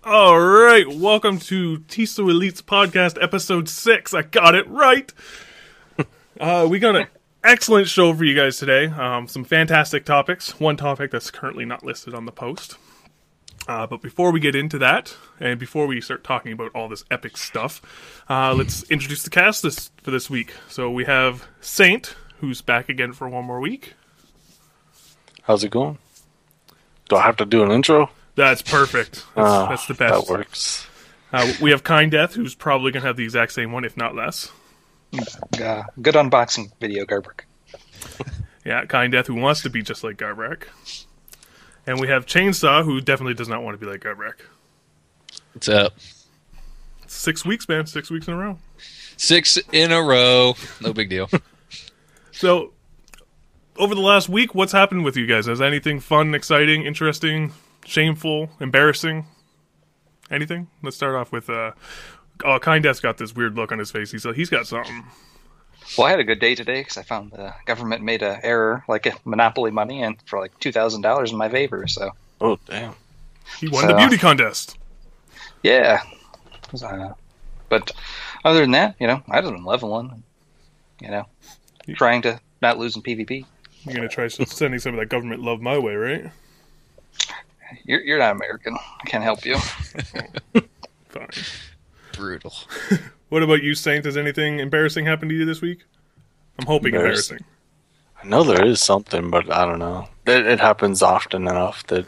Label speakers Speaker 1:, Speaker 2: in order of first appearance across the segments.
Speaker 1: All right, welcome to Tissot Elite's podcast, episode 6. I got it right. We got an excellent show for you guys today. Some fantastic topics. One topic that's currently not listed on the post. But before we get into that, and before we start talking about all this epic stuff, let's introduce the cast for this week. So we have Saint, who's back again for one more week.
Speaker 2: How's it going? Do I have to do an intro?
Speaker 1: That's perfect. That's the best.
Speaker 2: That works.
Speaker 1: We have Kind Death, who's probably going to have the exact same one, if not less.
Speaker 3: Good unboxing video, Garbrook.
Speaker 1: Yeah, Kind Death, who wants to be just like Garbrook. And we have Chainsaw, who definitely does not want to be like Garbrook.
Speaker 4: What's up?
Speaker 1: 6 weeks, man. 6 weeks in a row.
Speaker 4: 6 in a row. No big deal.
Speaker 1: So, over the last week, what's happened with you guys? Has anything fun, exciting, interesting, shameful, embarrassing? Anything? Let's start off with, Kind Death's got this weird look on his face. He's got something.
Speaker 3: Well, I had a good day today because I found the government made an error, like a monopoly money, and for like $2,000 in my favor. So,
Speaker 2: oh damn,
Speaker 1: he won the beauty contest.
Speaker 3: Yeah, but other than that, I just been leveling, trying to not lose in PvP.
Speaker 1: You're gonna try sending some of that government love my way, right?
Speaker 3: You're not American. I can't help you.
Speaker 1: Fine.
Speaker 4: Brutal.
Speaker 1: What about you, Saint? Has anything embarrassing happened to you this week? I'm hoping embarrassing.
Speaker 2: I know there is something, but I don't know. It happens often enough that,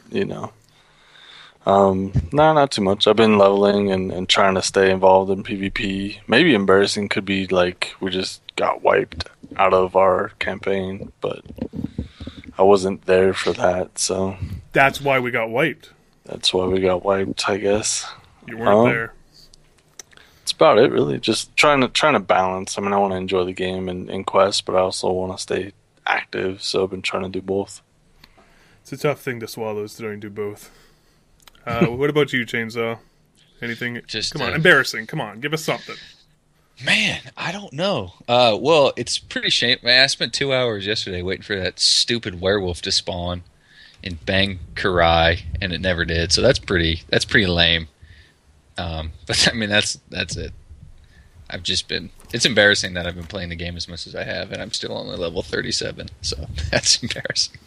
Speaker 2: No, not too much. I've been leveling and trying to stay involved in PvP. Maybe embarrassing could be like we just got wiped out of our campaign, but I wasn't there for that, so...
Speaker 1: That's why we got wiped.
Speaker 2: That's why we got wiped, I guess.
Speaker 1: You weren't there.
Speaker 2: That's about it, really. Just trying to balance. I mean, I want to enjoy the game and quest, but I also want to stay active, so I've been trying to do both.
Speaker 1: It's a tough thing to swallow, is trying to do both. What about you, Chainsaw? Anything? Come on, embarrassing. Come on, give us something.
Speaker 4: Man, I don't know. Well, it's pretty shameful. I spent 2 hours yesterday waiting for that stupid werewolf to spawn in Bang Karai, and it never did. So that's pretty lame. But I mean, that's it. I've just been. It's embarrassing that I've been playing the game as much as I have, and I'm still only level 37. So that's embarrassing.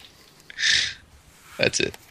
Speaker 4: That's it.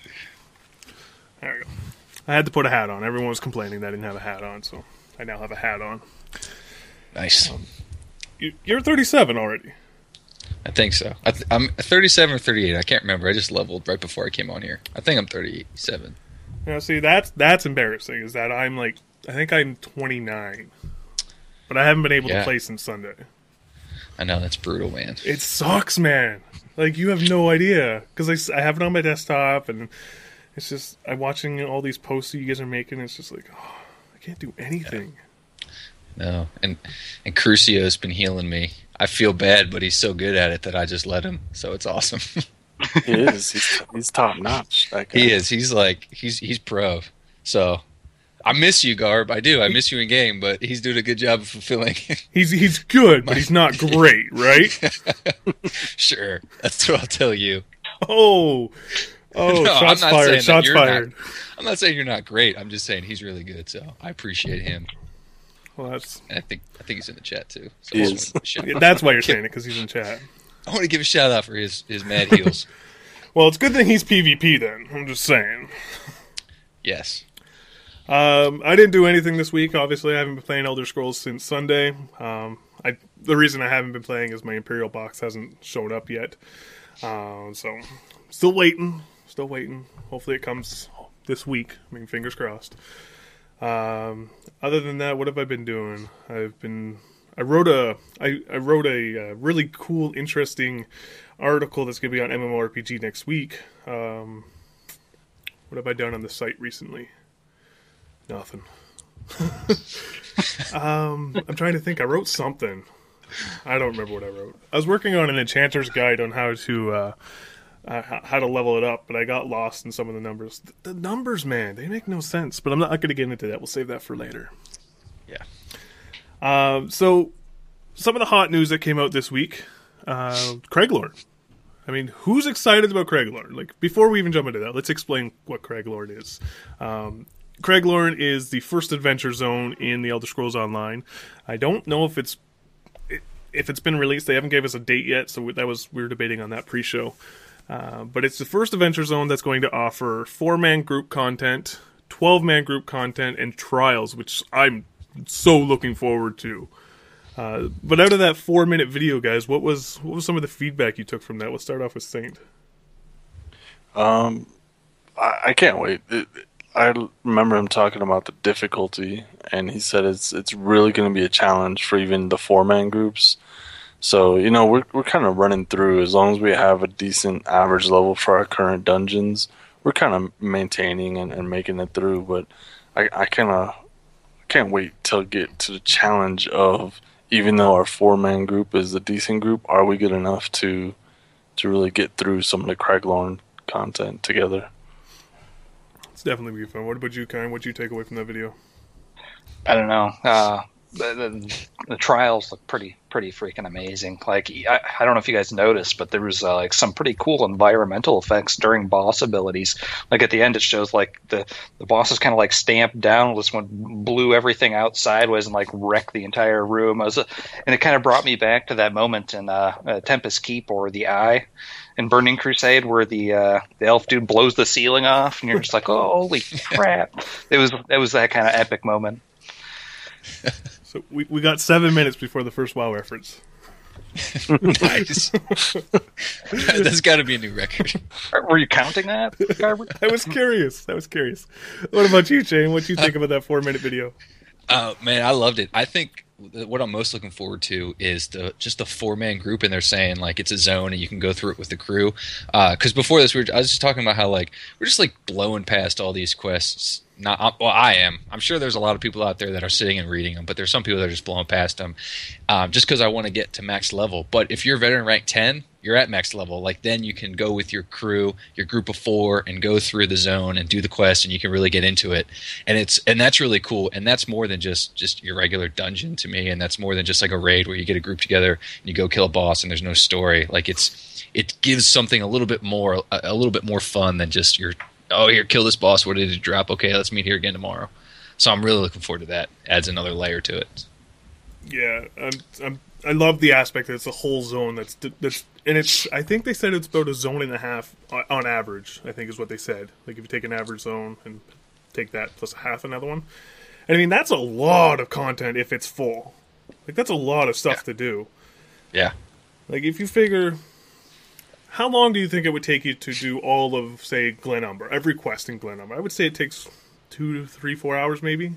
Speaker 1: There we go. I had to put a hat on. Everyone was complaining that I didn't have a hat on, so I now have a hat on.
Speaker 4: Nice.
Speaker 1: You're 37 already.
Speaker 4: I think so. I'm 37 or 38. I can't remember. I just leveled right before I came on here. I think I'm 37.
Speaker 1: Yeah, see, that's embarrassing, is that I think I'm 29. But I haven't been able to play since Sunday.
Speaker 4: I know, that's brutal, man.
Speaker 1: It sucks, man. Like, you have no idea. Because I have it on my desktop, and it's just, I'm watching all these posts that you guys are making, and it's just like, oh, I can't do anything.
Speaker 4: No, and Crucio's been healing me. I feel bad, but he's so good at it that I just let him, so it's awesome.
Speaker 2: He is. He's top notch. That guy.
Speaker 4: He is. He's pro. So I miss you, Garb. I do. I miss you in game, but he's doing a good job of fulfilling.
Speaker 1: He's good, but he's not great, right?
Speaker 4: Sure, that's what I'll tell you.
Speaker 1: Oh, no, shots fired! Shots fired!
Speaker 4: I'm not saying you're not great. I'm just saying he's really good. So I appreciate him.
Speaker 1: Well,
Speaker 4: and I think he's in the chat too. So
Speaker 1: yeah, that's why you're saying it, because he's in chat.
Speaker 4: I want to give a shout out for his mad heals.
Speaker 1: Well, it's a good thing he's PvP then. I'm just saying.
Speaker 4: Yes.
Speaker 1: I didn't do anything this week. Obviously, I haven't been playing Elder Scrolls since Sunday. The reason I haven't been playing is my Imperial box hasn't shown up yet. So, still waiting. Hopefully it comes this week. I mean, fingers crossed. Other than that, what have I been doing? I wrote a really cool, interesting article that's going to be on MMORPG next week. What have I done on the site recently? Nothing. I'm trying to think. I wrote something. I don't remember what I wrote. I was working on an enchanter's guide on how to level it up, but I got lost in some of the numbers. The numbers, man, they make no sense. But I'm not going to get into that. We'll save that for later.
Speaker 4: Yeah.
Speaker 1: So some of the hot news that came out this week, Craiglord. I mean, who's excited about Craiglord? Like, before we even jump into that, let's explain what Craiglord is. Craiglorn is the first adventure zone in the Elder Scrolls Online. I don't know if it's been released. They haven't gave us a date yet, so we were debating on that pre-show. But it's the first adventure zone that's going to offer 4-man group content, 12-man group content, and trials, which I'm so looking forward to. But out of that 4-minute video, guys, what was some of the feedback you took from that? Let's start off with Saint.
Speaker 2: I can't wait. I remember him talking about the difficulty, and he said it's really going to be a challenge for even the 4-man groups. So, we're kind of running through. As long as we have a decent average level for our current dungeons, we're kind of maintaining and making it through. But I can't wait till get to the challenge of, even though our 4-man group is a decent group, are we good enough to really get through some of the Craiglorn content together?
Speaker 1: It's definitely be fun. What about you, Kyle? What'd you take away from that video?
Speaker 3: I don't know. The trials look pretty freaking amazing. Like, I don't know if you guys noticed, but there was like some pretty cool environmental effects during boss abilities. Like at the end, it shows like the boss is kind of like stamped down. This one blew everything out sideways and like wrecked the entire room. And it kind of brought me back to that moment in Tempest Keep or The Eye in Burning Crusade, where the elf dude blows the ceiling off, and you're just like, oh, holy crap! It was that kind of epic moment.
Speaker 1: So we got 7 minutes before the first WoW reference.
Speaker 4: Nice. That's got to be a new record.
Speaker 3: Were you counting that, Garber?
Speaker 1: I was curious. What about you, Shane? What you think about that 4-minute video?
Speaker 4: Man, I loved it. I think what I'm most looking forward to is just the 4-man group, and they're saying like it's a zone and you can go through it with the crew. Because before this, I was just talking about how like we're just like blowing past all these quests. I am. I'm sure there's a lot of people out there that are sitting and reading them, but there's some people that are just blowing past them just because I want to get to max level. But if you're veteran rank 10, you're at max level. Like then you can go with your crew, your group of 4, and go through the zone and do the quest, and you can really get into it. And that's really cool. And that's more than just your regular dungeon to me. And that's more than just like a raid where you get a group together and you go kill a boss and there's no story. Like it gives something a little bit more fun than just your, oh, here, kill this boss. What did it drop? Okay, let's meet here again tomorrow. So I'm really looking forward to that. Adds another layer to it.
Speaker 1: Yeah, I love the aspect that it's a whole zone that's and it's. I think they said it's about a zone and a half on average. I think is what they said. Like if you take an average zone and take that plus a half another one, and I mean that's a lot of content if it's full. Like that's a lot of stuff to do.
Speaker 4: Yeah.
Speaker 1: Like if you figure, how long do you think it would take you to do all of, say, Glen Umber, every quest in Glen Umber? I would say it takes 2 to 3, 4 hours maybe.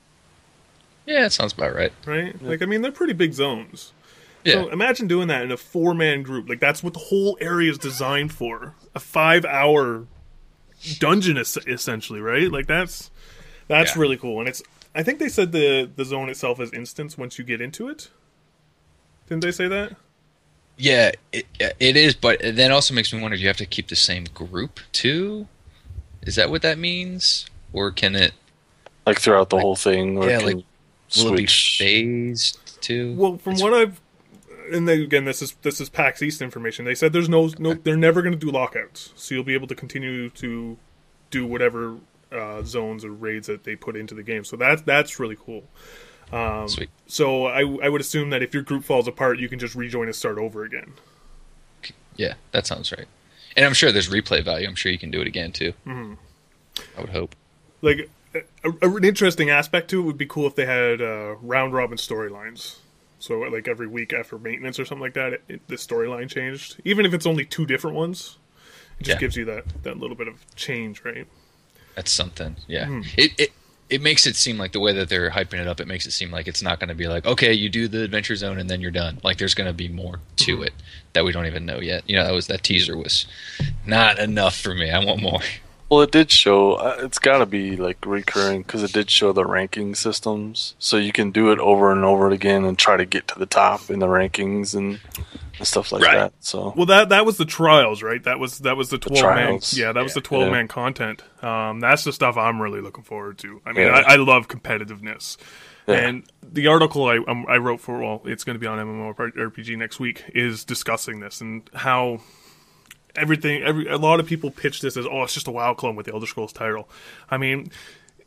Speaker 4: Yeah, that sounds about right.
Speaker 1: Right? Yeah. Like, I mean, they're pretty big zones.
Speaker 4: Yeah.
Speaker 1: So imagine doing that in a 4-man group. Like, that's what the whole area is designed for. A 5-hour dungeon, essentially, right? Like, that's really cool. And I think they said the zone itself is instance once you get into it. Didn't they say that?
Speaker 4: Yeah, it is, but it then also makes me wonder, do you have to keep the same group, too? Is that what that means? Or can it...
Speaker 2: Like, throughout the whole thing? Or
Speaker 4: yeah,
Speaker 2: can
Speaker 4: like, will it be phased, too?
Speaker 1: Well, from what I've... And then, again, this is PAX East information. They said there's no they're never going to do lockouts. So you'll be able to continue to do whatever zones or raids that they put into the game. So that's really cool.
Speaker 4: Sweet.
Speaker 1: So I would assume that if your group falls apart, you can just rejoin and start over again.
Speaker 4: Yeah, that sounds right. And I'm sure there's replay value. I'm sure you can do it again, too. Mm-hmm. I would hope.
Speaker 1: Like, an interesting aspect to it would be cool if they had round-robin storylines. So, like, every week after maintenance or something like that, the storyline changed. Even if it's only 2 different ones, it just gives you that little bit of change, right?
Speaker 4: That's something, yeah. It makes it seem like the way that they're hyping it up, it makes it seem like it's not going to be like, okay, you do the adventure zone and then you're done. Like there's going to be more to it that we don't even know yet. You know, that teaser was not enough for me. I want more.
Speaker 2: Well, it did show, it's got to be like recurring because it did show the ranking systems. So you can do it over and over again and try to get to the top in the rankings and stuff like that. So
Speaker 1: well, that was the trials, right? That was the 12-man. Yeah, that was the 12-man content. That's the stuff I'm really looking forward to. I mean, I love competitiveness. Yeah. And the article I wrote for, well, it's going to be on MMORPG next week, is discussing this and how a lot of people pitch this as, oh, it's just a WoW clone with the Elder Scrolls title. I mean,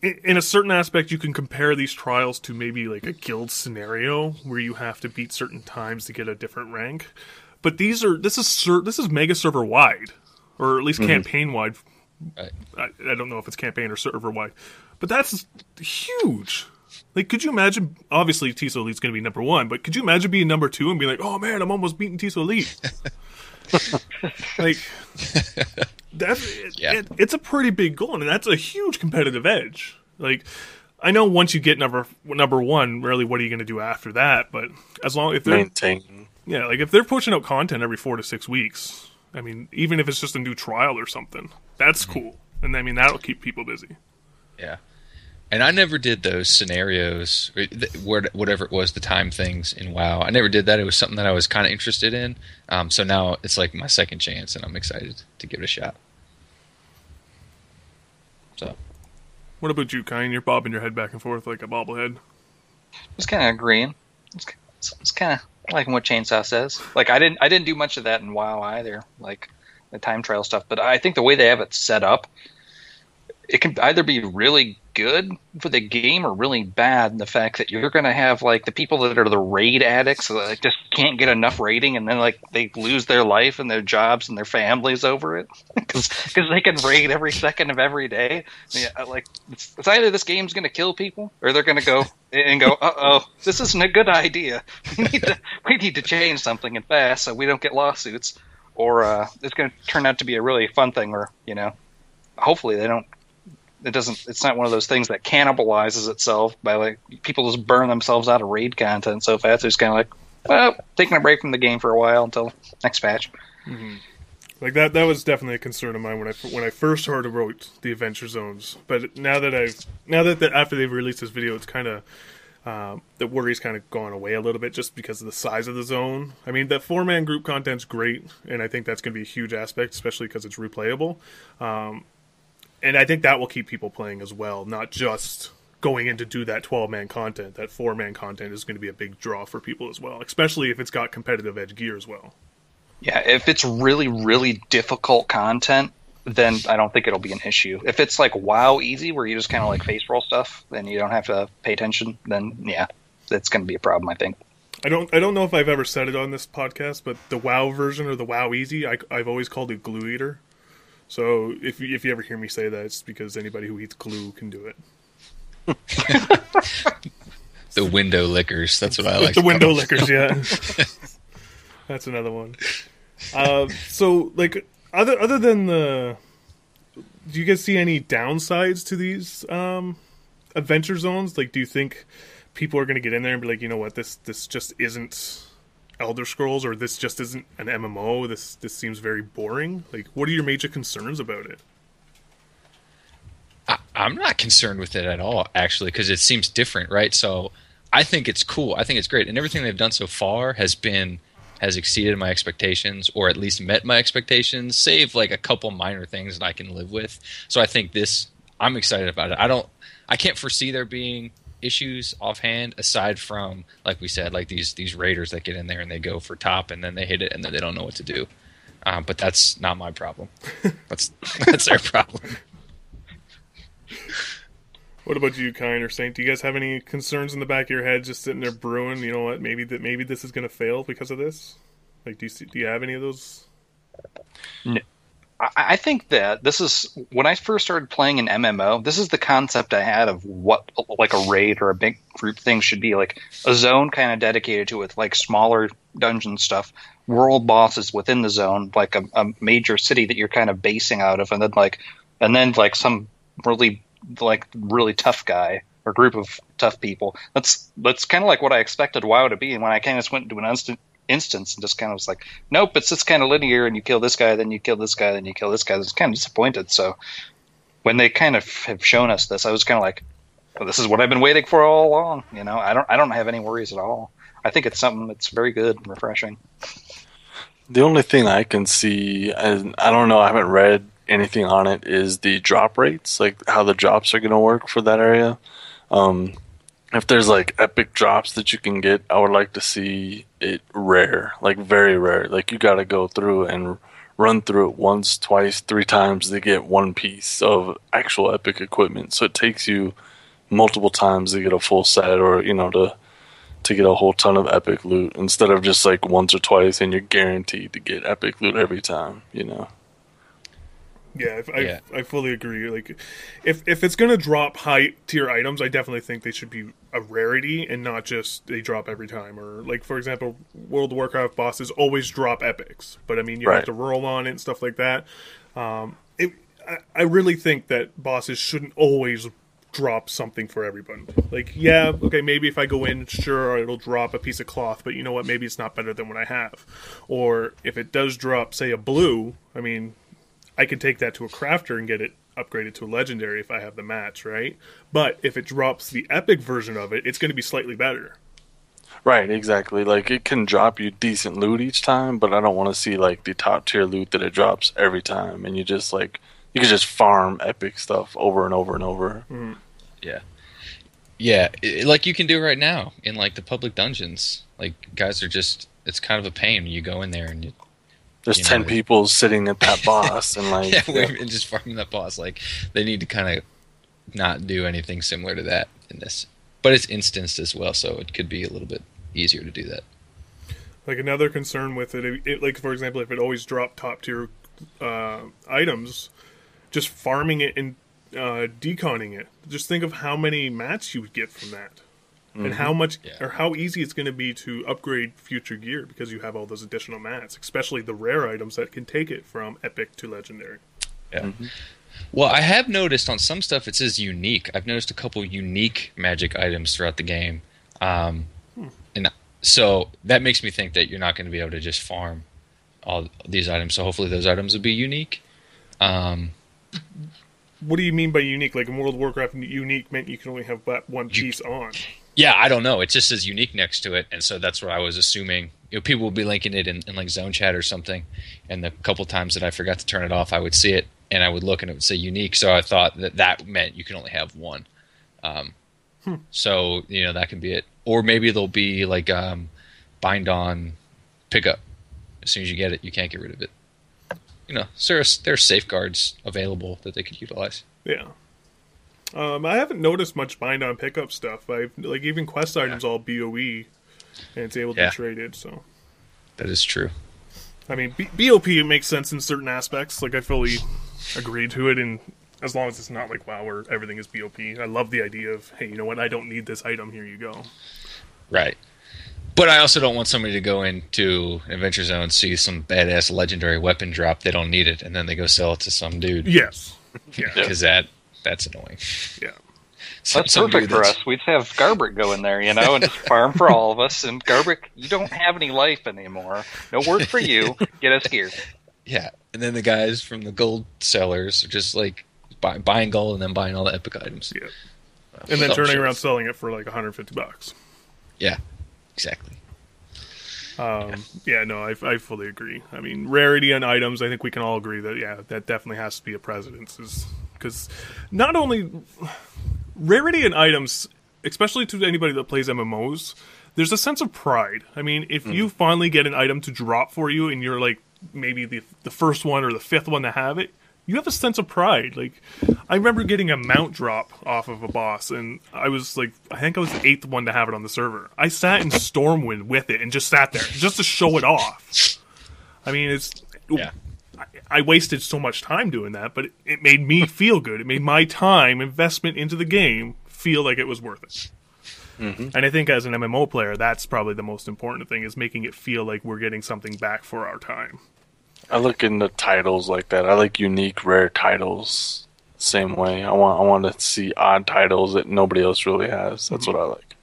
Speaker 1: in a certain aspect, you can compare these trials to maybe like a guild scenario where you have to beat certain times to get a different rank. But this is mega server wide, or at least campaign wide.
Speaker 4: Right.
Speaker 1: I don't know if it's campaign or server wide, but that's huge. Like, could you imagine? Obviously, Tiso Elite's going to be number 1, but could you imagine being number 2 and being like, "Oh man, I'm almost beating Tiso Elite"? Like, it's a pretty big goal, and that's a huge competitive edge. Like, I know once you get number 1, really, what are you going to do after that? But as long if they're
Speaker 2: maintain,
Speaker 1: like if they're pushing out content every 4 to 6 weeks, I mean, even if it's just a new trial or something, that's cool, and I mean that'll keep people busy.
Speaker 4: Yeah. And I never did those scenarios, whatever it was, the time things in WoW. I never did that. It was something that I was kind of interested in. So now it's like my second chance, and I'm excited to give it a shot. So,
Speaker 1: what about you, Kyan? You're bobbing your head back and forth like a bobblehead.
Speaker 3: I was kind of agreeing. It's kind of liking what Chainsaw says. Like, I didn't do much of that in WoW either, like the time trial stuff. But I think the way they have it set up, it can either be really good for the game or really bad in the fact that you're going to have like the people that are the raid addicts that like, just can't get enough raiding, and then like they lose their life and their jobs and their families over it because they can raid every second of every day. Yeah, like it's either this game's going to kill people or they're going to go and go, uh-oh, this isn't a good idea. We need to change something and fast so we don't get lawsuits, or it's going to turn out to be a really fun thing where, you know, hopefully they don't. It's not one of those things that cannibalizes itself by like people just burn themselves out of raid content so fast. They're just kind of like, well, taking a break from the game for a while until next patch.
Speaker 1: Mm-hmm. Like that was definitely a concern of mine when I first heard about the adventure zones. But now that after they've released this video, it's kind of the worry's kind of gone away a little bit just because of the size of the zone. I mean, that 4-man group content's great, and I think that's going to be a huge aspect, especially because it's replayable. And I think that will keep people playing as well, not just going in to do that 12-man content. That 4-man content is going to be a big draw for people as well, especially if it's got competitive edge gear as well.
Speaker 3: Yeah, if it's really, really difficult content, then I don't think it'll be an issue. If it's like WoW easy, where you just kind of like face roll stuff, then you don't have to pay attention, then yeah, that's going to be a problem, I think.
Speaker 1: I don't know if I've ever said it on this podcast, but the WoW version or the WoW easy, I've always called it glue eater. So if you ever hear me say that, it's because anybody who eats glue can do it.
Speaker 4: The window lickers. That's what I like.
Speaker 1: The window lickers, yeah. That's another one. So, like, other than do you guys see any downsides to these adventure zones? Like, do you think people are going to get in there and be like, you know what, this just isn't Elder Scrolls, or this just isn't an MMO, this seems very boring? Like, what are your major concerns about it?
Speaker 4: I'm not concerned with it at all, actually, because it seems different, right? So I think it's cool. I think it's great. And everything they've done so far has exceeded my expectations, or at least met my expectations, save like a couple minor things that I can live with. So I think I'm excited about it. I can't foresee there being issues offhand, aside from, like we said, like these raiders that get in there and they go for top and then they hit it and then they don't know what to do. But that's not my problem. That's their problem.
Speaker 1: What about you, Kyan or Saint? Do you guys have any concerns in the back of your head, just sitting there brewing? You know what? Maybe this is going to fail because of this. Like, do you have any of those?
Speaker 3: No. I think that this is, when I first started playing an MMO, this is the concept I had of what like a raid or a big group thing should be. Like a zone kind of dedicated to it, like smaller dungeon stuff, world bosses within the zone, like a major city that you're kind of basing out of, and then some really tough guy or group of tough people. That's kind of like what I expected WoW to be. And when I kind of went into an instance and just kind of was like, nope, it's just kind of linear, and you kill this guy, then you kill this guy, then you kill this guy. I was kind of disappointed. So when they kind of have shown us this, I was kind of like, well, this is what I've been waiting for all along. You know, I don't have any worries at all. I think it's something that's very good and refreshing.
Speaker 2: The only thing I can see, and I don't know, I haven't read anything on it, is the drop rates, like how the drops are going to work for that area. If there's like epic drops that you can get, I would like to see it rare, like very rare. Like you got to go through and run through it once, twice, 3 times to get one piece of actual epic equipment. So it takes you multiple times to get a full set, or to get a whole ton of epic loot, instead of just like once or twice and you're guaranteed to get epic loot every time.
Speaker 1: Yeah, I fully agree. Like, if it's gonna drop high tier items, I definitely think they should be a rarity and not just they drop every time. Or like, for example, World of Warcraft bosses always drop epics, but I mean you have to roll on it and stuff like that. I really think that bosses shouldn't always drop something for everyone. Like, yeah, okay, maybe if I go in, sure, it'll drop a piece of cloth, but you know what? Maybe it's not better than what I have. Or if it does drop, say, a blue, I mean, I can take that to a crafter and get it upgraded to a legendary if I have the match, right? But if it drops the epic version of it, it's going to be slightly better.
Speaker 2: Right, exactly. Like, it can drop you decent loot each time, but I don't want to see like the top tier loot that it drops every time, and you just like you can just farm epic stuff over and over and over.
Speaker 1: Mm-hmm.
Speaker 4: Yeah, like you can do right now in like the public dungeons. Like, guys are just, it's kind of a pain. You go in there and
Speaker 2: there's 10 people sitting at that boss and like
Speaker 4: and just farming that boss. Like, they need to kind of not do anything similar to that in this. But it's instanced as well, so it could be a little bit easier to do that.
Speaker 1: Like, another concern with it, like, for example, if it always dropped top tier items, just farming it and deconning it. Just think of how many mats you would get from that. Mm-hmm. And how much or how easy it's going to be to upgrade future gear because you have all those additional mats, especially the rare items that can take it from epic to legendary.
Speaker 4: Yeah. Mm-hmm. Well, I have noticed on some stuff it says unique. I've noticed a couple unique magic items throughout the game. And so that makes me think that you're not going to be able to just farm all these items. So hopefully those items will be unique.
Speaker 1: What do you mean by unique? Like in World of Warcraft, unique meant you can only have that one piece on.
Speaker 4: Yeah, I don't know. It just says unique next to it, and so that's what I was assuming. People will be linking it in like zone chat or something, and the couple times that I forgot to turn it off, I would see it, and I would look, and it would say unique, so I thought that meant you can only have one. So, that can be it. Or maybe there'll be like bind on pickup. As soon as you get it, you can't get rid of it. So there's safeguards available that they could utilize.
Speaker 1: Yeah. I haven't noticed much bind on pickup stuff. Even quest items all BOE, and it's able to be traded. So
Speaker 4: that is true.
Speaker 1: I mean, BOP makes sense in certain aspects. Like, I fully agree to it, and as long as it's not like WoW where everything is BOP. I love the idea of, hey, you know what? I don't need this item. Here you go.
Speaker 4: Right. But I also don't want somebody to go into Adventure Zone, see some badass legendary weapon drop, they don't need it, and then they go sell it to some dude.
Speaker 1: Yes. Yeah.
Speaker 4: Because that's annoying.
Speaker 1: Yeah.
Speaker 3: That's perfect for us. We'd have Garbrick go in there, and just farm for all of us. And Garbrick, you don't have any life anymore. No work for you. Get us gear.
Speaker 4: Yeah. And then the guys from the gold sellers are just like buying gold and then buying all the epic items.
Speaker 1: Yeah. And then turning around selling it for like $150.
Speaker 4: Yeah. Exactly.
Speaker 1: I fully agree. I mean, rarity on items, I think we can all agree that, that definitely has to be a precedence. Because not only rarity in items, especially to anybody that plays MMOs, there's a sense of pride. I mean, if you finally get an item to drop for you and you're like maybe the first one or the fifth one to have it, you have a sense of pride. Like, I remember getting a mount drop off of a boss, and I think I was the 8th one to have it on the server. I sat in Stormwind with it and just sat there just to show it off. I mean, I wasted so much time doing that, but it made me feel good. It made my time investment into the game feel like it was worth it. Mm-hmm. And I think as an MMO player, that's probably the most important thing, is making it feel like we're getting something back for our time.
Speaker 2: I look into titles like that. I like unique, rare titles. Same way. I want to see odd titles that nobody else really has. That's what I like.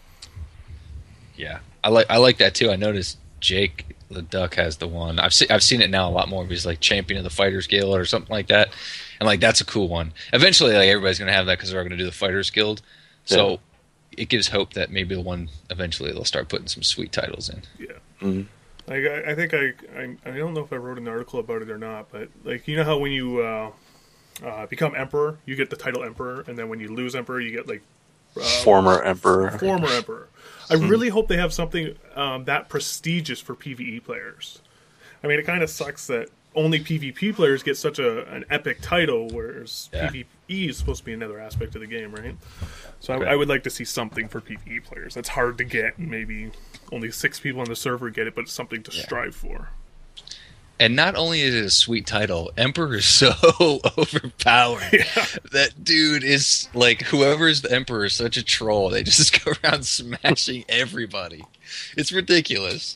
Speaker 4: Yeah, I like that too. I noticed Jake the Duck has the one. I've seen it now a lot more. He's like Champion of the Fighters Guild or something like that, and like that's a cool one. Eventually, like everybody's gonna have that because they're gonna do the Fighters Guild. So it gives hope that maybe the one eventually they'll start putting some sweet titles in.
Speaker 1: Yeah. Mm-hmm. I think I don't know if I wrote an article about it or not, but like, you know how when you become Emperor, you get the title Emperor, and then when you lose Emperor, you get like
Speaker 2: Former Emperor.
Speaker 1: Former Emperor. I really hope they have something that prestigious for PvE players. I mean, it kind of sucks that only PvP players get such an epic title, whereas
Speaker 4: Yeah.
Speaker 1: PvE is supposed to be another aspect of the game, right? So
Speaker 4: Right.
Speaker 1: I would like to see something for PvE players. That's hard to get, and maybe only 6 people on the server get it, but it's something to strive for.
Speaker 4: And not only is it a sweet title, Emperor is so overpowered. That dude is like, whoever's the Emperor is such a troll. They just go around smashing everybody. It's ridiculous.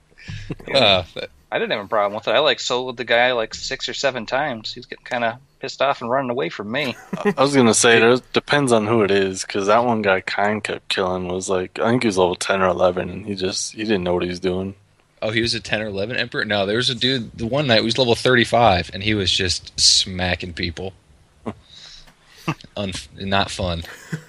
Speaker 3: I didn't have a problem with it. I soloed the guy 6 or 7 times. He's getting kind of pissed off and running away from me.
Speaker 2: I was gonna say it depends on who it is, because that one guy Kine kept killing was like, I think he was level 10 or 11, and he didn't know what he was doing.
Speaker 4: Oh, he was a 10 or 11 Emperor? No, there was a dude, the one night, he was level 35, and he was just smacking people. Not fun.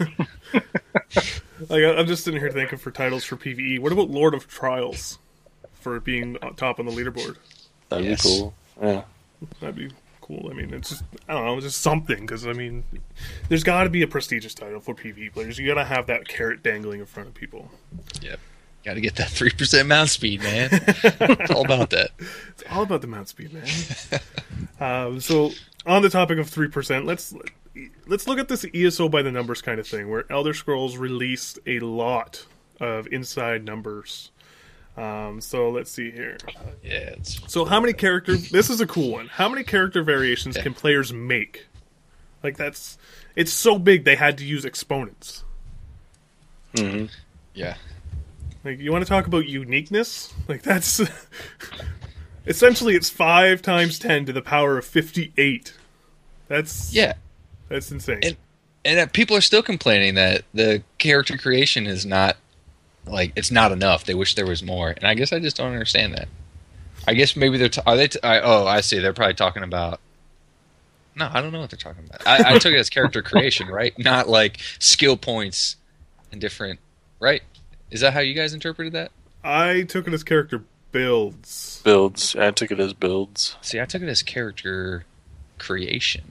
Speaker 1: I'm just sitting here thinking for titles for PvE. What about Lord of Trials for being on top on the leaderboard?
Speaker 2: That'd
Speaker 4: Yes.
Speaker 2: be cool. Yeah.
Speaker 1: That'd be cool. I mean, it's just, I don't know, just something. Because, I mean, there's got to be a prestigious title for PvE players. You got to have that carrot dangling in front of people.
Speaker 4: Yep. Got to get that 3% mount speed, man. It's all about that.
Speaker 1: It's all about the mount speed, man. So, on the topic of 3%, let's look at this ESO by the numbers kind of thing, where Elder Scrolls released a lot of inside numbers. So let's see here.
Speaker 4: Yeah,
Speaker 1: So how many characters? This is a cool one. How many character variations can players make? It's so big they had to use exponents.
Speaker 2: Mm-hmm.
Speaker 4: yeah.
Speaker 1: Like, you want to talk about uniqueness? Like, that's essentially it's 5 times 10 to the power of 58. That's insane.
Speaker 4: And people are still complaining that the character creation is not, it's not enough. They wish there was more. And I guess I just don't understand that. I guess maybe I see. They're probably talking about. No, I don't know what they're talking about. I took it as character creation, right? Not like skill points and different, right? Is that how you guys interpreted that?
Speaker 1: I took it as character builds.
Speaker 2: Builds. I took it as builds.
Speaker 4: See, I took it as character creation.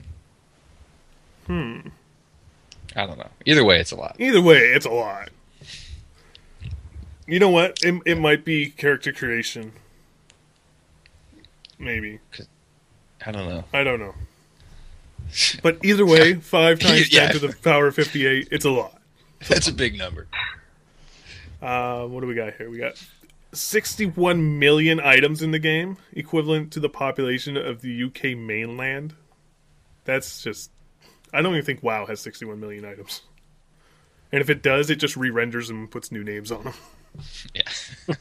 Speaker 4: I don't know. Either way, it's a lot.
Speaker 1: Either way, it's a lot. You know what? It might be character creation. Maybe.
Speaker 4: I don't know.
Speaker 1: I don't know. But either way, 5 times 10
Speaker 4: Yeah.
Speaker 1: to the power of 58, it's a lot.
Speaker 4: That's a big number.
Speaker 1: What do we got here? We got 61 million items in the game, equivalent to the population of the UK mainland. That's just... I don't even think WoW has 61 million items. And if it does, it just re-renders them and puts new names on them.
Speaker 4: Yeah.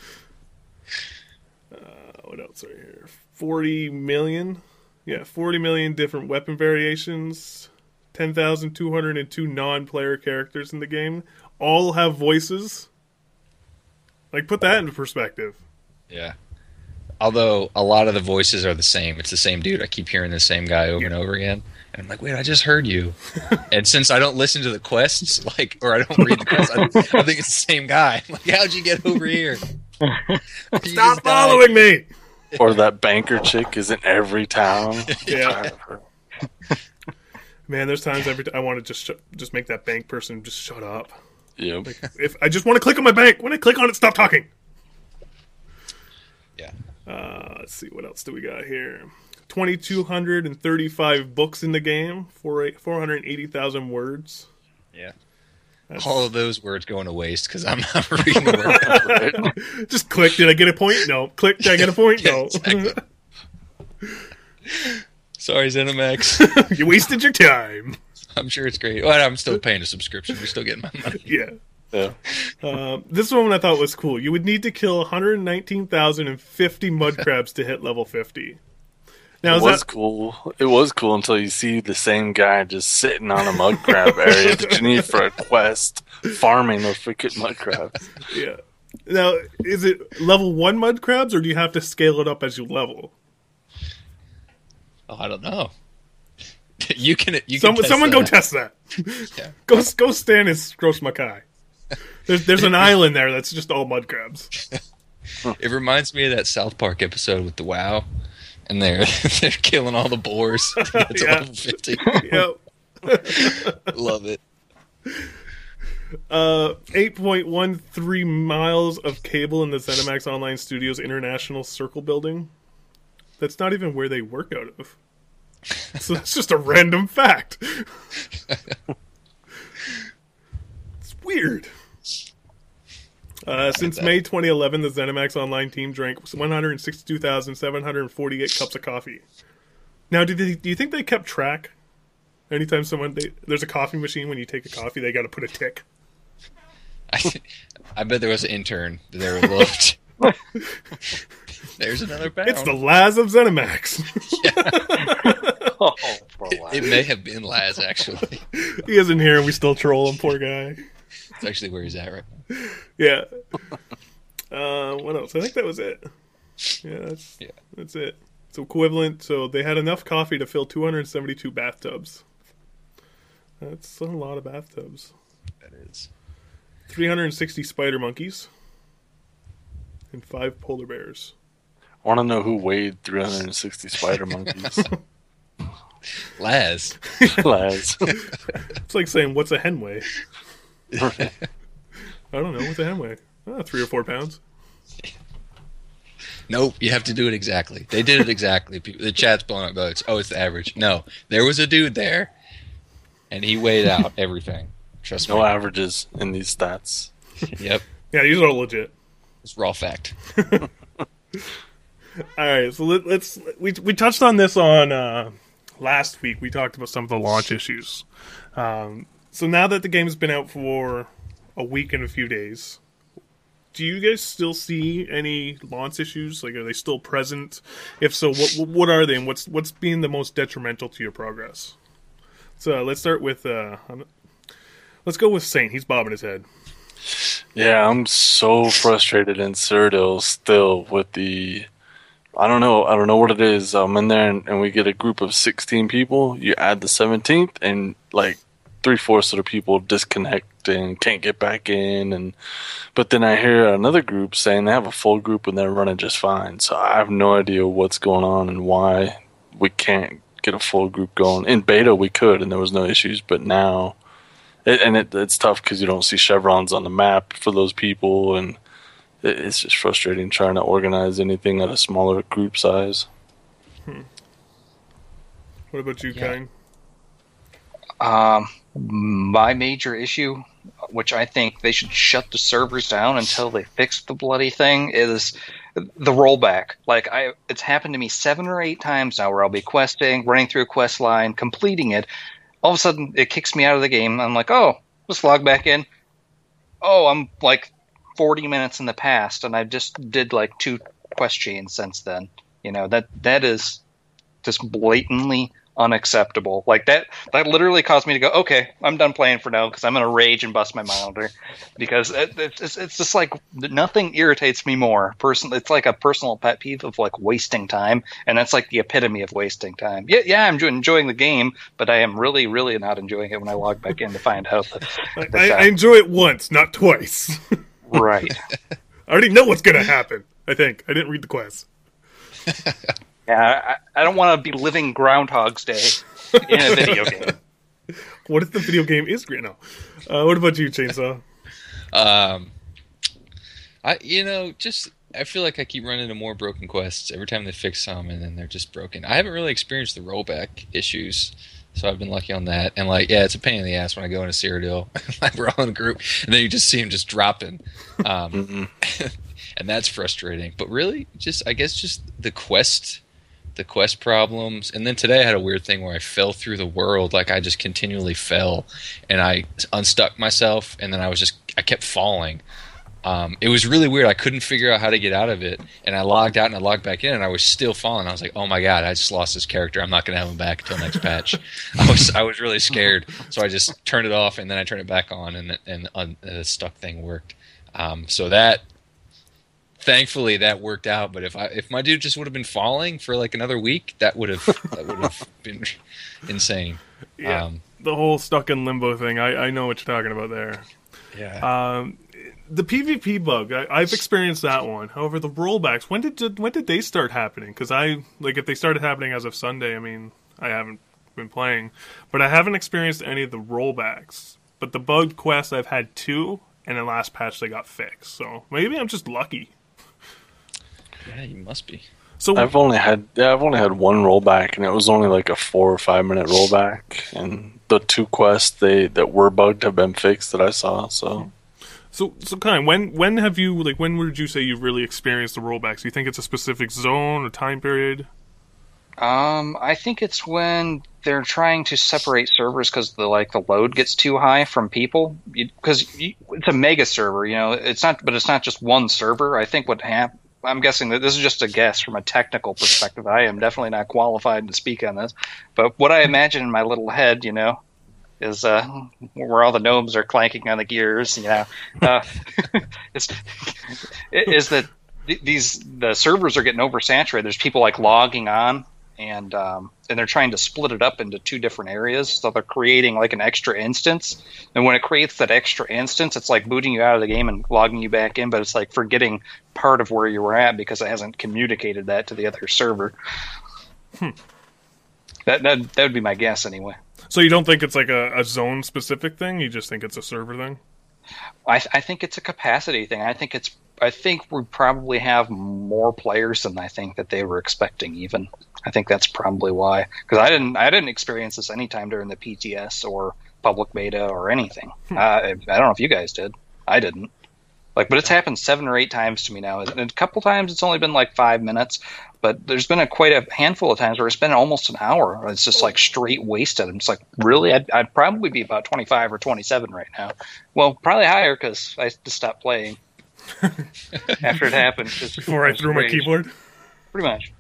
Speaker 1: What else are here? 40 million? Yeah, 40 million different weapon variations. 10,202 non-player characters in the game. All have voices. Like, put that into perspective.
Speaker 4: Yeah. Although a lot of the voices are the same. It's the same dude. I keep hearing the same guy over and over again. And I'm like, wait, I just heard you. And since I don't listen to the quests, or I don't read the quests, I think it's the same guy. I'm like, how'd you get over here?
Speaker 1: Stop following me!
Speaker 2: Or that banker chick is in every town.
Speaker 1: Yeah. Man, there's times I want to just make that bank person just shut up.
Speaker 2: Yep.
Speaker 1: If I just want to click on my bank, when I click on it, stop talking.
Speaker 4: Yeah.
Speaker 1: Let's see, what else do we got here? 2,235 books in the game, 480,000 words.
Speaker 4: Yeah. All of those words going to waste because I'm not reading the word.
Speaker 1: Just click, did I get a point? No. Click, did I get a point? No.
Speaker 4: Exactly. Sorry, ZeniMax.
Speaker 1: You wasted your time.
Speaker 4: I'm sure it's great. Well, I'm still paying a subscription. You're still getting my money.
Speaker 1: Yeah.
Speaker 2: Yeah.
Speaker 1: This one I thought was cool. You would need to kill 119,050 mud crabs to hit level 50. Now,
Speaker 2: It was cool. It was cool until you see the same guy just sitting on a mud crab area that you need for a quest, farming those freaking mud crabs.
Speaker 1: Yeah. Now, is it level 1 mud crabs, or do you have to scale it up as you level?
Speaker 4: Oh, I don't know. You can
Speaker 1: Someone go test that.
Speaker 4: Yeah.
Speaker 1: Go stand in Gross Mackay. There's an island there that's just all mud crabs.
Speaker 4: It reminds me of that South Park episode with the WoW, and they're killing all the boars. It's
Speaker 1: Yeah.
Speaker 4: level 50.
Speaker 1: Yep.
Speaker 4: Love it.
Speaker 1: 8.13 miles of cable in the ZeniMax Online Studios International Circle Building. That's not even where they work out of. So that's just a random fact. It's weird. Since May 2011, the ZeniMax Online team drank 162,748 cups of coffee. Now, do you think they kept track? Anytime there's a coffee machine, when you take a coffee, they got to put a tick.
Speaker 4: I bet there was an intern that they were looked. There's another pound.
Speaker 1: It's the Laz of ZeniMax.
Speaker 3: Oh, poor Laz.
Speaker 4: It may have been Laz, actually.
Speaker 1: He isn't here, and we still troll him, poor guy.
Speaker 4: It's actually where he's at right now.
Speaker 1: Yeah. What else? I think that was it. Yeah, that's it. It's equivalent. So they had enough coffee to fill 272 bathtubs. That's a lot of bathtubs.
Speaker 4: That is.
Speaker 1: 360 spider monkeys. And 5 polar bears.
Speaker 2: I want to know who weighed 360 spider monkeys.
Speaker 4: Laz.
Speaker 2: Laz.
Speaker 1: It's like saying, what's a hen weigh? I don't know. What's a hen weigh? 3 or 4 pounds.
Speaker 4: Nope, you have to do it exactly. They did it exactly. The chat's blowing up bugs. Oh, it's the average. No, there was a dude there, and he weighed out everything. Trust me.
Speaker 2: No averages in these stats.
Speaker 4: Yep.
Speaker 1: Yeah, these are legit.
Speaker 4: It's raw fact.
Speaker 1: All right, so we touched on this on last week. We talked about some of the launch issues. So now that the game's been out for a week and a few days, do you guys still see any launch issues? Like, are they still present? If so, what are they, and what's being the most detrimental to your progress? So let's start with let's go with Saint. He's bobbing his head.
Speaker 2: Yeah, I'm so frustrated in Cyrodiil still with the... I don't know what it is. I'm in there and we get a group of 16 people. You add the 17th and like 3/4 of the people disconnect and can't get back in. But then I hear another group saying they have a full group and they're running just fine. So I have no idea what's going on and why we can't get a full group going. In beta we could and there was no issues, but now... It's tough because you don't see chevrons on the map for those people, and it's just frustrating trying to organize anything at a smaller group size.
Speaker 1: What about you, Kine?
Speaker 3: My major issue, which I think they should shut the servers down until they fix the bloody thing, is the rollback. Like, it's happened to me 7 or 8 times now where I'll be questing, running through a quest line, completing it. All of a sudden, it kicks me out of the game. I'm like, oh, let's log back in. Oh, I'm like 40 minutes in the past, and I just did like 2 quest chains since then. You know, that is just blatantly unacceptable. Like, that literally caused me to go, okay, I'm done playing for now because I'm going to rage and bust my monitor. Because it's just like nothing irritates me more. It's like a personal pet peeve of like wasting time, and that's like the epitome of wasting time. Yeah, I'm enjoying the game, but I am really, really not enjoying it when I log back in to find out that
Speaker 1: I enjoy it once, not twice.
Speaker 3: Right.
Speaker 1: I already know what's going to happen, I think. I didn't read the quest.
Speaker 3: Yeah, I don't want to be living Groundhog's Day in a video game.
Speaker 1: What if the video game is great now? What about you, Chainsaw?
Speaker 4: I feel like I keep running into more broken quests every time they fix some, and then they're just broken. I haven't really experienced the rollback issues, so I've been lucky on that. And like, yeah, it's a pain in the ass when I go into Cyrodiil. Like, we're all in a group, and then you just see them just dropping, and that's frustrating. But really, I guess the quest problems. And then today I had a weird thing where I fell through the world. Like, I just continually fell, and I unstuck myself, and then I kept falling. It was really weird. I couldn't figure out how to get out of it, and I logged out and I logged back in, and I was still falling. I was like, oh my god, I just lost this character. I'm not going to have him back until next patch. I was really scared, so I just turned it off, and then I turned it back on, and the stuck thing worked. So that... Thankfully, that worked out. But if my dude just would have been falling for like another week, that would have been insane.
Speaker 1: Yeah, the whole stuck in limbo thing. I know what you're talking about there.
Speaker 4: Yeah.
Speaker 1: The PvP bug, I've experienced that one. However, the rollbacks, when did they start happening? Because if they started happening as of Sunday, I mean, I haven't been playing, but I haven't experienced any of the rollbacks. But the bugged quests, I've had 2, and in last patch they got fixed. So maybe I'm just lucky.
Speaker 4: Yeah, you must be.
Speaker 1: So
Speaker 2: I've only had one rollback, and it was only like a 4 or 5 minute rollback. And the 2 quests that were bugged have been fixed that I saw. So
Speaker 1: kind of when have you when would you say you've really experienced the rollbacks? Do you think it's a specific zone or time period?
Speaker 3: I think it's when they're trying to separate servers because the load gets too high from people. Because it's a mega server, it's not just one server. I think what happened. I'm guessing that this is just a guess from a technical perspective. I am definitely not qualified to speak on this, but what I imagine in my little head, is where all the gnomes are clanking on the gears. Is that the servers are getting oversaturated. There's people logging on, and they're trying to split it up into 2 different areas. So they're creating an extra instance, and when it creates that extra instance, it's booting you out of the game and logging you back in, but it's forgetting part of where you were at because it hasn't communicated that to the other server. That would be my guess anyway.
Speaker 1: So you don't think it's a zone specific thing? You just think it's a server thing?
Speaker 3: I think it's a capacity thing. I think we probably have more players than I think that they were expecting. Even I think that's probably why. Because I didn't experience this anytime during the PTS or public beta or anything. I don't know if you guys did. I didn't. But it's happened 7 or 8 times to me now. And a couple times it's only been 5 minutes, but there's been quite a handful of times where it's been almost an hour. It's just straight wasted. I'm just really? I'd probably be about 25 or 27 right now. Well, probably higher because I just stopped playing after it happened.
Speaker 1: Before I threw my keyboard?
Speaker 3: Pretty much.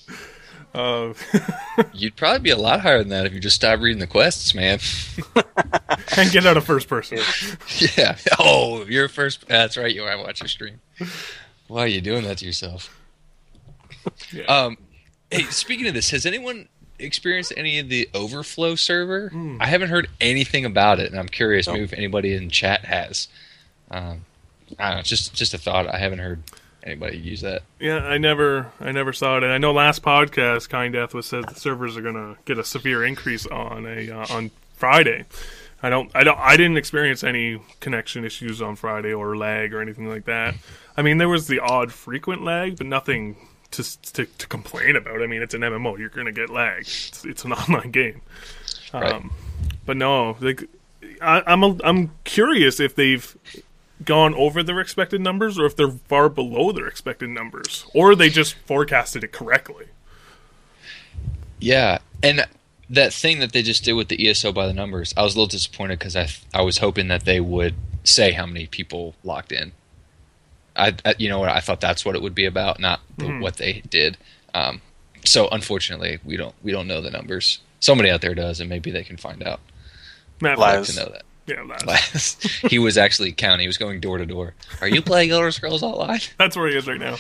Speaker 4: You'd probably be a lot higher than that if you just stopped reading the quests, man.
Speaker 1: And get out of first person.
Speaker 4: Yeah. Oh, you're first. That's right. I watch your stream. Why are you doing that to yourself?
Speaker 1: Yeah.
Speaker 4: Hey, speaking of this, has anyone experienced any of the overflow server? I haven't heard anything about it, and I'm curious. Maybe if anybody in chat has. I don't know. Just a thought. I haven't heard anybody use that.
Speaker 1: Yeah, I never saw it. And I know last podcast, Kind Death was said the servers are gonna get a severe increase on Friday. I didn't experience any connection issues on Friday or lag or anything like that. I mean, there was the odd frequent lag, but nothing to complain about. I mean, it's an MMO. You're gonna get lag. It's an online game.
Speaker 4: Right.
Speaker 1: But no, I'm curious if they've gone over their expected numbers or if they're far below their expected numbers, or they just forecasted it correctly.
Speaker 4: Yeah, and that thing that they just did with the ESO by the numbers, I was a little disappointed because I was hoping that they would say how many people locked in. I thought that's what it would be about, not what they did. So unfortunately, we don't know the numbers. Somebody out there does, and maybe they can find out.
Speaker 1: Matt
Speaker 4: I'd like to know that.
Speaker 1: Yeah, last.
Speaker 4: He was actually counting. He was going door to door. Are you playing Elder Scrolls Online?
Speaker 1: That's where he is right now.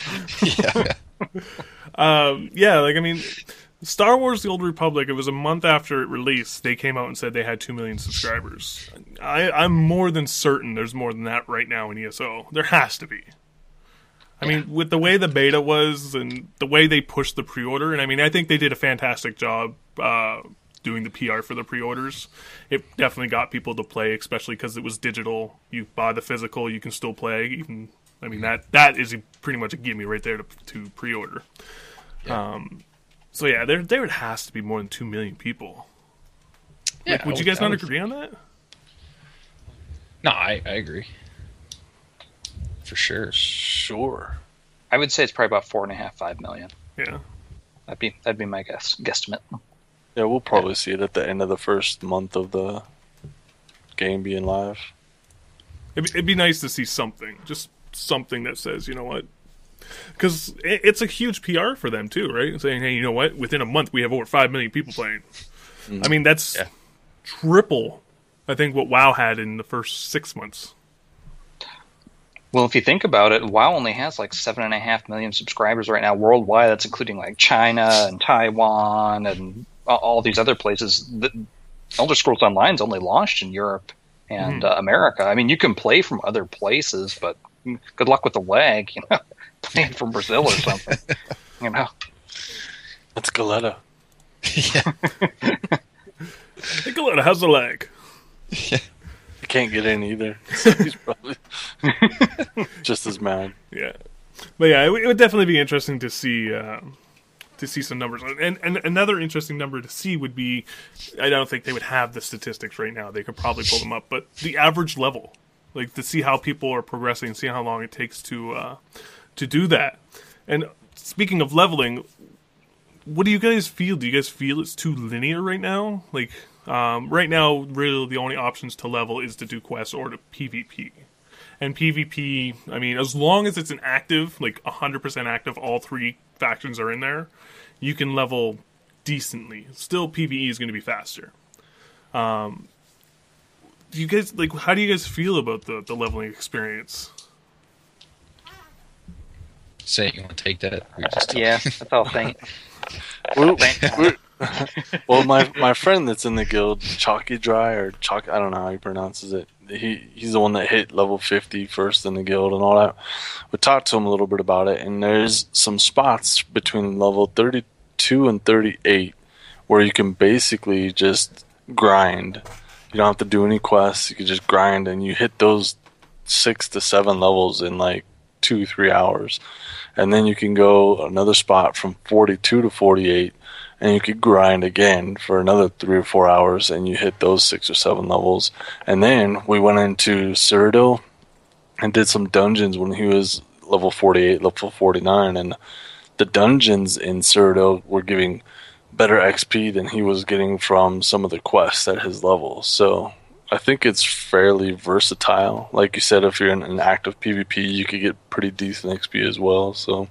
Speaker 4: Yeah.
Speaker 1: I mean, Star Wars: The Old Republic, it was a month after it released, they came out and said they had 2 million subscribers. I'm more than certain there's more than that right now in ESO. There has to be. I mean, with the way the beta was and the way they pushed the pre-order, and I mean, I think they did a fantastic job doing the PR for the pre-orders. It definitely got people to play, especially because it was digital. You buy the physical, you can still play. Even, I mean, that is pretty much a gimme right there to pre-order.
Speaker 4: Yeah.
Speaker 1: So yeah, there has to be more than 2 million people.
Speaker 4: Yeah,
Speaker 1: would you guys not agree on that?
Speaker 4: No, I agree. For sure.
Speaker 2: Sure.
Speaker 3: I would say it's probably about 4.5, 5 million.
Speaker 1: Yeah.
Speaker 3: That'd be my guesstimate.
Speaker 2: Yeah, we'll probably see it at the end of the first month of the game being live.
Speaker 1: It'd be nice to see something, just something that says, you know what, because it's a huge PR for them too, right? Saying, hey, you know what, within a month we have over 5 million people playing. I mean, that's triple, I think, what WoW had in the first 6 months.
Speaker 3: Well, if you think about it, WoW only has 7.5 million subscribers right now worldwide. That's including China and Taiwan and all these other places. Elder Scrolls Online's only launched in Europe and America. I mean, you can play from other places, but good luck with the lag. Playing from Brazil or something.
Speaker 2: That's Galetta.
Speaker 4: Yeah.
Speaker 1: Hey, Galetta, how's the lag?
Speaker 2: I can't get in either. So he's probably just as mad.
Speaker 1: Yeah. But yeah, it would definitely be interesting to see to see some numbers. And another interesting number to see would be, I don't think they would have the statistics right now. They could probably pull them up, but the average level, like to see how people are progressing, see how long it takes to do that. And speaking of leveling, what do you guys feel? Do you guys feel it's too linear right now? Like right now, really the only options to level is to do quests or to PvP. And PvP, I mean, as long as it's an active, like 100% active, all three factions are in there, you can level decently. Still, PvE is going to be faster. Do you guys like? How do you guys feel about the leveling experience?
Speaker 4: Say you want to take that?
Speaker 3: Yeah, that's all. Thank.
Speaker 2: Well, my friend that's in the guild, Chalky Dry or Chalk, I don't know how he pronounces it. He's the one that hit level 50 first in the guild and all that. We talked to him a little bit about it, and there's some spots between level 32 and 38 where you can basically just grind. You don't have to do any quests. You can just grind, and you hit those 6 to 7 levels in like 2-3 hours. And then you can go another spot from 42 to 48, and you could grind again for another 3 or 4 hours, and you hit those 6 or 7 levels. And then we went into Cyrodiil and did some dungeons when he was level 48, level 49, and the dungeons in Cyrodiil were giving better XP than he was getting from some of the quests at his level. So I think it's fairly versatile. Like you said, if you're in an active PvP, you could get pretty decent XP as well. So.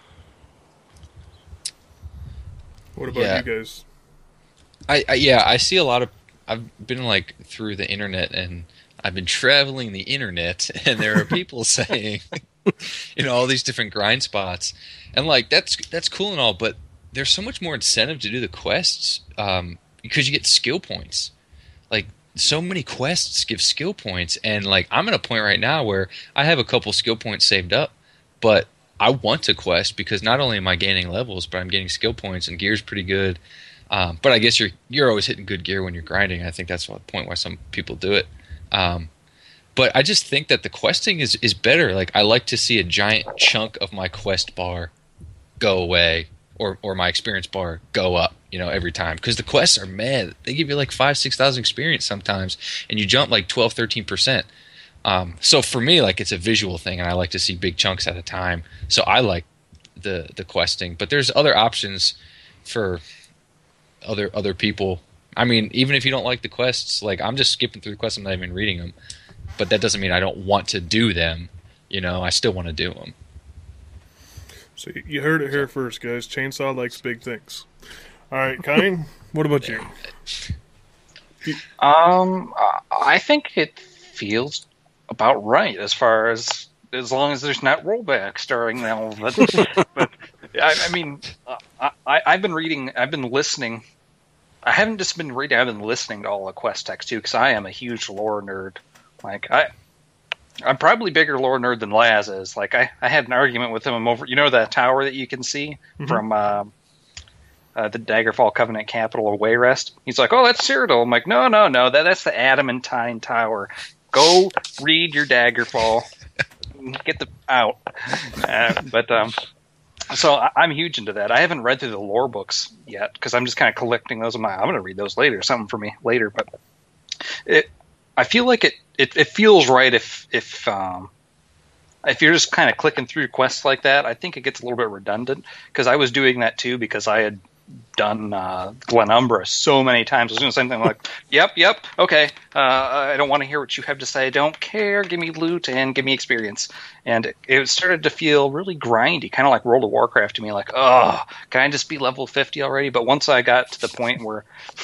Speaker 1: What about you guys?
Speaker 4: I see a lot of. I've been like through the internet, and I've been traveling the internet, and there are people saying, all these different grind spots, and like that's cool and all, but there's so much more incentive to do the quests because you get skill points. Like so many quests give skill points, and like I'm at a point right now where I have a couple skill points saved up, but I want to quest because not only am I gaining levels, but I'm getting skill points and gear's pretty good. But I guess you're always hitting good gear when you're grinding. I think that's the point why some people do it. But I just think that the questing is better. Like I like to see a giant chunk of my quest bar go away or my experience bar go up, every time. Because the quests are mad. They give you like 5,000-6,000 experience sometimes, and you jump like 12-13%. So for me, like it's a visual thing, and I like to see big chunks at a time. So I like the questing, but there's other options for other people. I mean, even if you don't like the quests, like I'm just skipping through the quests, I'm not even reading them. But that doesn't mean I don't want to do them. I still want to do them.
Speaker 1: So you heard it here first, guys. Chainsaw likes big things. All right, Kine, what about you?
Speaker 3: I think it feels about right as far as long as there's not rollbacks during all of it. But I mean, I've been reading, I've been listening. I haven't just been reading; I've been listening to all the quest text too, because I am a huge lore nerd. Like I'm probably bigger lore nerd than Laz is. Like I had an argument with him. I'm over, that tower that you can see from the Daggerfall Covenant capital of Wayrest. He's like, "Oh, that's Cyrodiil." I'm like, "No, that's the Adamantine Tower. Go read your Daggerfall. Get the out." So I'm huge into that. I haven't read through the lore books yet because I'm just kind of collecting those. I'm going to read those later. Something for me later. But I feel like it feels right if you're just kind of clicking through quests like that. I think it gets a little bit redundant because I was doing that too because I had done Glenumbra so many times. I was doing the same thing like, yep, okay, I don't want to hear what you have to say. I don't care. Give me loot and give me experience. And it started to feel really grindy, kind of like World of Warcraft to me. Like, oh, can I just be level 50 already? But once I got to the point where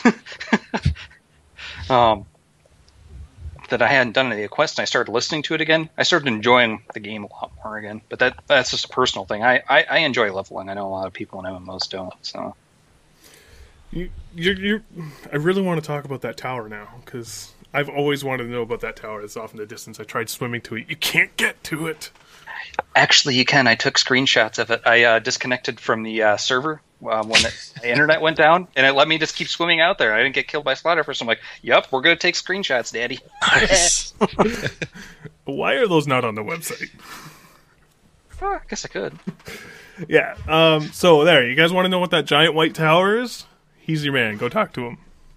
Speaker 3: that I hadn't done any of the quests and I started listening to it again, I started enjoying the game a lot more again. But that's just a personal thing. I enjoy leveling. I know a lot of people in MMOs don't. So.
Speaker 1: I really want to talk about that tower now, because I've always wanted to know about that tower. It's off in the distance. I tried swimming to it. You can't get to it.
Speaker 3: Actually, you can. I took screenshots of it. I disconnected from the server when the internet went down, and it let me just keep swimming out there. I didn't get killed by Slaughterfish. I'm like, yep, we're going to take screenshots, Daddy.
Speaker 1: Nice. Why are those not on the website?
Speaker 3: I guess I could.
Speaker 1: Yeah. So there, you guys want to know what that giant white tower is? He's your man. Go talk to him.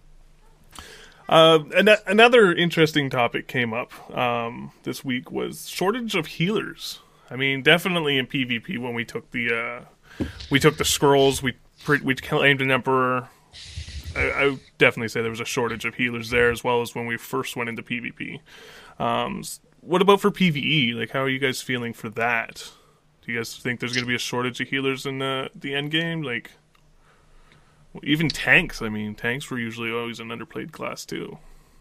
Speaker 1: Another interesting topic came up this week was shortage of healers. I mean, definitely in PvP when we took the scrolls, we claimed an emperor. I would definitely say there was a shortage of healers there, as well as when we first went into PvP. What about for PvE? Like, how are you guys feeling for that? Do you guys think there's going to be a shortage of healers in the end game? Like, even tanks. I mean, tanks were usually always an underplayed class too.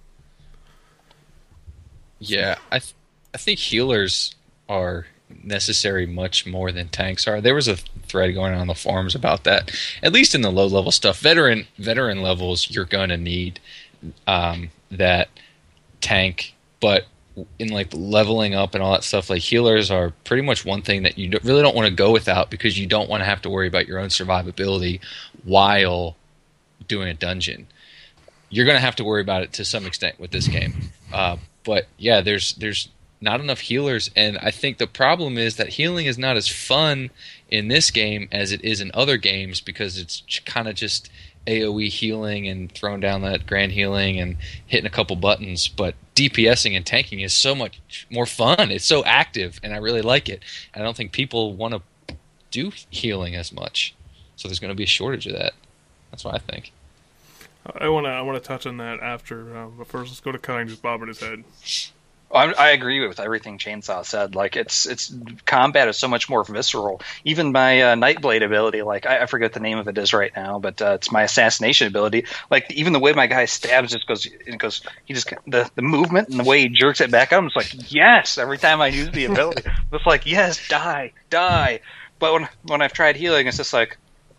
Speaker 4: Yeah, I think healers are necessary much more than tanks are. There was a thread going on the forums about that. At least in the low level stuff, veteran levels, you're gonna need that tank. But in like leveling up and all that stuff, like healers are pretty much one thing that you really don't want to go without, because you don't want to have to worry about your own survivability while doing a dungeon. You're going to have to worry about it to some extent with this game. But yeah, there's not enough healers, and I think the problem is that healing is not as fun in this game as it is in other games, because it's kind of just AoE healing and throwing down that grand healing and hitting a couple buttons. But DPSing and tanking is so much more fun. It's so active, and I really like it. I don't think people want to do healing as much, so there's going to be a shortage of that. That's what I think.
Speaker 1: I want to touch on that after, but first let's go to Kai and just bobbing his head.
Speaker 3: I agree with everything Chainsaw said. Like, it's combat is so much more visceral. Even my Nightblade ability, like I forget the name of it is right now, but it's my assassination ability. Like, even the way my guy stabs just goes. He just the movement and the way he jerks it back up. I'm just like, yes. Every time I use the ability, it's like, yes, die. But when I've tried healing, it's just like,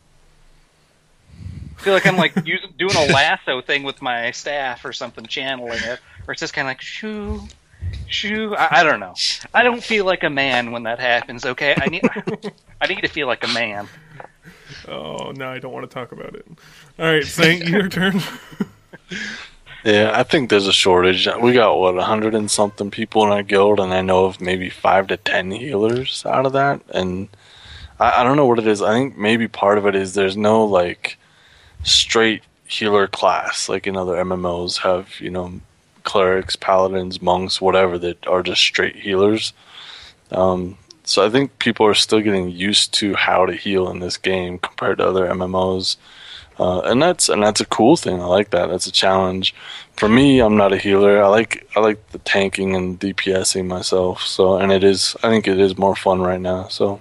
Speaker 3: I feel like I'm like doing a lasso thing with my staff or something, channeling it, or it's just kind of like shoo. I don't know. I don't feel like a man when that happens. Okay, I need to feel like a man.
Speaker 1: Oh no, I don't want to talk about it. All right, Saint, your turn.
Speaker 2: Yeah, I think there's a shortage. We got 100 and something people in our guild, and I know of maybe 5 to 10 healers out of that. And I don't know what it is. I think maybe part of it is there's no like straight healer class like in other MMOs have, clerics, paladins, monks, whatever, that are just straight healers. So I think people are still getting used to how to heal in this game compared to other MMOs, and that's a cool thing. I like that. That's a challenge. For me, I'm not a healer. I like the tanking and DPSing myself. So, and I think it is more fun right now. So.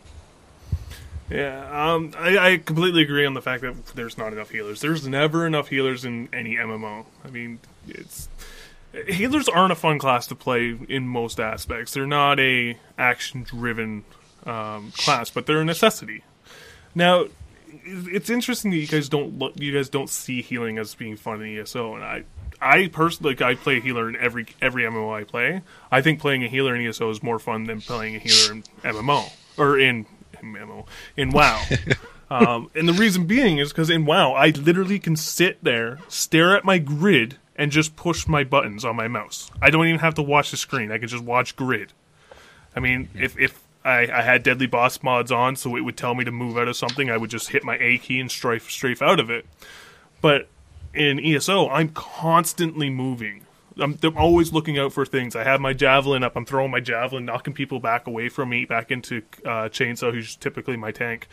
Speaker 1: Yeah, I completely agree on the fact that there's not enough healers. There's never enough healers in any MMO. I mean, healers aren't a fun class to play in most aspects. They're not a action-driven class, but they're a necessity. Now, it's interesting that you guys don't see healing as being fun in ESO, and I personally, I play a healer in every MMO I play. I think playing a healer in ESO is more fun than playing a healer in MMO or in WoW. And the reason being is because in WoW, I literally can sit there, stare at my grid, and just push my buttons on my mouse. I don't even have to watch the screen. I can just watch grid. I mean, if I had Deadly Boss mods on, so it would tell me to move out of something, I would just hit my A key and strafe out of it. But in ESO, I'm constantly moving. I'm always looking out for things. I have my javelin up. I'm throwing my javelin, knocking people back away from me, back into Chainsaw, who's typically my tank.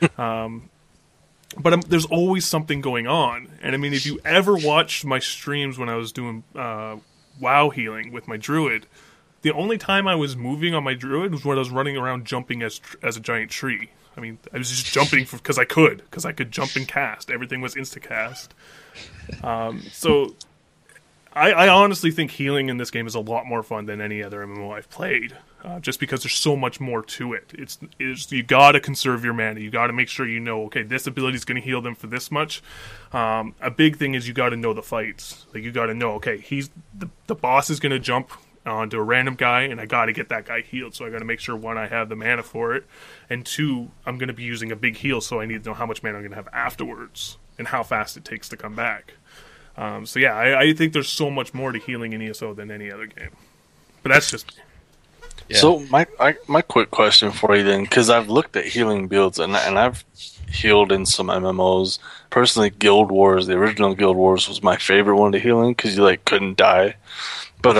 Speaker 1: But there's always something going on. And I mean, if you ever watched my streams when I was doing WoW healing with my druid, the only time I was moving on my druid was when I was running around jumping as a giant tree. I mean, I was just jumping because I could jump and cast. Everything was insta-cast. So I honestly think healing in this game is a lot more fun than any other MMO I've played, just because there's so much more to it. It's you gotta conserve your mana. You gotta make sure you know, okay, this ability is going to heal them for this much. A big thing is you gotta know the fights. Like, you gotta know, okay, the boss is going to jump onto a random guy, and I gotta get that guy healed. So I gotta make sure, one, I have the mana for it, and two, I'm going to be using a big heal, so I need to know how much mana I'm going to have afterwards and how fast it takes to come back. So yeah, I think there's so much more to healing in ESO than any other game. But that's just...
Speaker 4: Yeah.
Speaker 2: So my quick question for you then, because I've looked at healing builds and I've healed in some MMOs. Personally, Guild Wars, the original Guild Wars, was my favorite one to heal in because you like couldn't die. But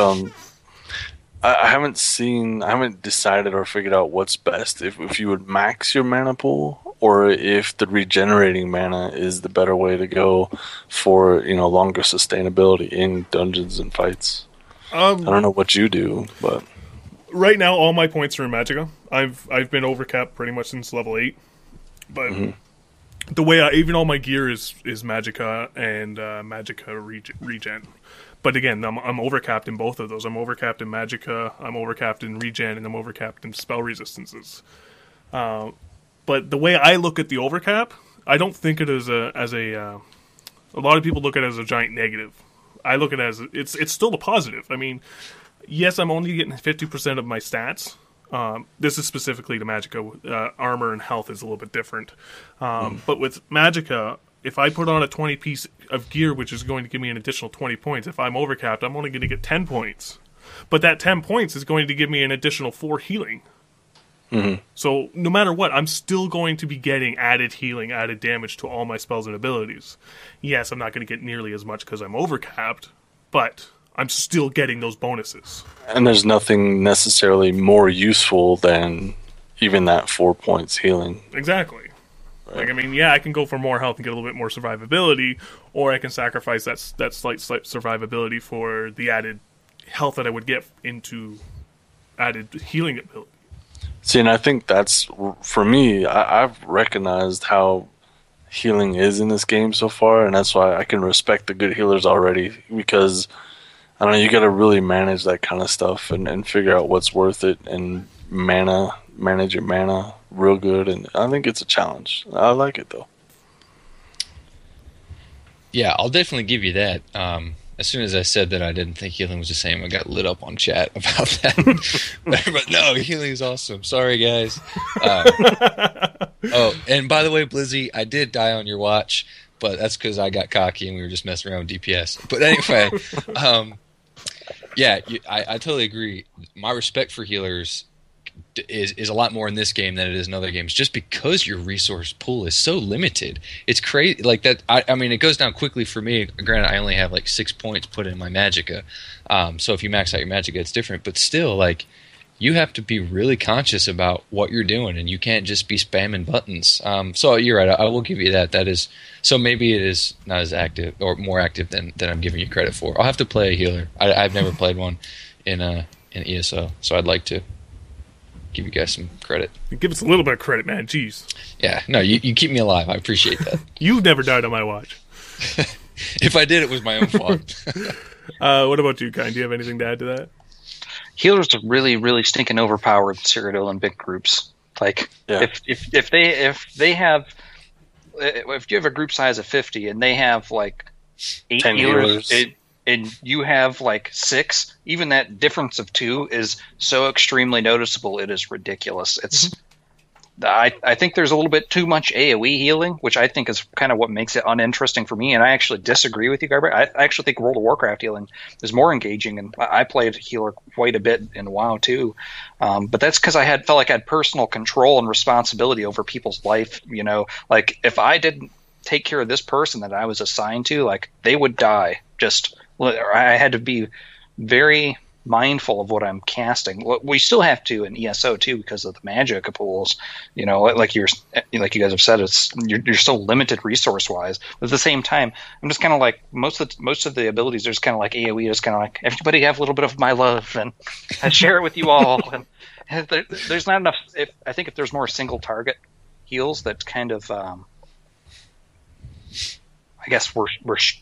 Speaker 2: I haven't decided or figured out what's best. If you would max your mana pool, or if the regenerating mana is the better way to go for longer sustainability in dungeons and fights. I don't know what you do, but
Speaker 1: right now all my points are in Magicka. I've been overcapped pretty much since level 8, but the way even all my gear is Magicka and Magicka regen. But again, I'm overcapped in both of those. I'm overcapped in Magicka, I'm overcapped in regen, and I'm overcapped in spell resistances. But the way I look at the overcap, I don't think it as a lot of people look at it as a giant negative. I look at it as it's still a positive. I mean, yes, I'm only getting 50% of my stats. This is specifically to Magicka. Armor and health is a little bit different. But with Magicka, if I put on a 20 piece of gear, which is going to give me an additional 20 points, if I'm overcapped, I'm only going to get 10 points. But that 10 points is going to give me an additional 4 healing. So no matter what, I'm still going to be getting added healing, added damage to all my spells and abilities. Yes, I'm not going to get nearly as much because I'm overcapped, but I'm still getting those bonuses.
Speaker 2: And there's nothing necessarily more useful than even that 4 points healing.
Speaker 1: Exactly. Like, I mean, yeah, I can go for more health and get a little bit more survivability, or I can sacrifice that slight survivability for the added health that I would get into added healing ability.
Speaker 2: See, and I think that's, for me, I've recognized how healing is in this game so far, and that's why I can respect the good healers already, because, I don't know, you got to really manage that kind of stuff and figure out what's worth it, and manage your mana real good, and I think it's a challenge. I like it, though.
Speaker 4: Yeah, I'll definitely give you that. As soon as I said that I didn't think healing was the same, I got lit up on chat about that. But no, healing is awesome. Sorry, guys. Oh, and by the way, Blizzy, I did die on your watch, but that's because I got cocky and we were just messing around with DPS. But anyway, yeah, I totally agree. My respect for healers is a lot more in this game than it is in other games, just because your resource pool is so limited. It's crazy, like that. I mean, it goes down quickly for me. Granted, I only have like 6 points put in my Magicka, so if you max out your Magicka, it's different. But still, like, you have to be really conscious about what you're doing, and you can't just be spamming buttons. So you're right. I will give you that. That is so. Maybe it is not as active or more active than I'm giving you credit for. I'll have to play a healer. I've never played one in ESO, so I'd like to give you guys some credit.
Speaker 1: Give us a little bit of credit, man. Jeez.
Speaker 4: Yeah, no, you keep me alive. I appreciate that.
Speaker 1: You've never died on my watch.
Speaker 4: If I did, it was my own fault.
Speaker 1: What about you, Kind? Do you have anything to add to that?
Speaker 3: Healers are really, really stinking overpowered in Cyrodiil in big groups. Like,
Speaker 2: Yeah.
Speaker 3: if you have a group size of 50 and they have like 8
Speaker 2: 10
Speaker 3: healers,
Speaker 2: healers.
Speaker 3: and you have like 6, even that difference of 2 is so extremely noticeable. It is ridiculous. It's I think there's a little bit too much AoE healing, which I think is kind of what makes it uninteresting for me. And I actually disagree with you, Garber. I actually think World of Warcraft healing is more engaging, and I played healer quite a bit in WoW too. But that's because I felt like I had personal control and responsibility over people's life. You know, like if I didn't take care of this person that I was assigned to, like they would die. I had to be very mindful of what I'm casting. We still have to in ESO too because of the Magicka pools. You know, like you guys have said, you're still limited resource wise. But at the same time, I'm just kind of like most of the abilities are just kind of like AOE. Just kind of like everybody have a little bit of my love and I share it with you all. And there's not enough. I think if there's more single target heals, that kind of I guess we're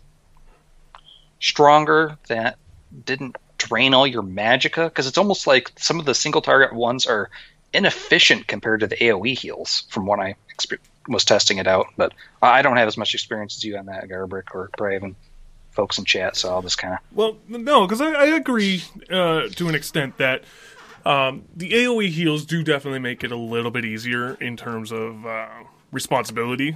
Speaker 3: stronger, that didn't drain all your Magicka, because it's almost like some of the single target ones are inefficient compared to the AoE heals from when I was testing it out. But I don't have as much experience as you on that, Garbrick or Brave and folks in chat, so I'll just kind of...
Speaker 1: Well, no, because I agree to an extent that the AoE heals do definitely make it a little bit easier in terms of responsibility.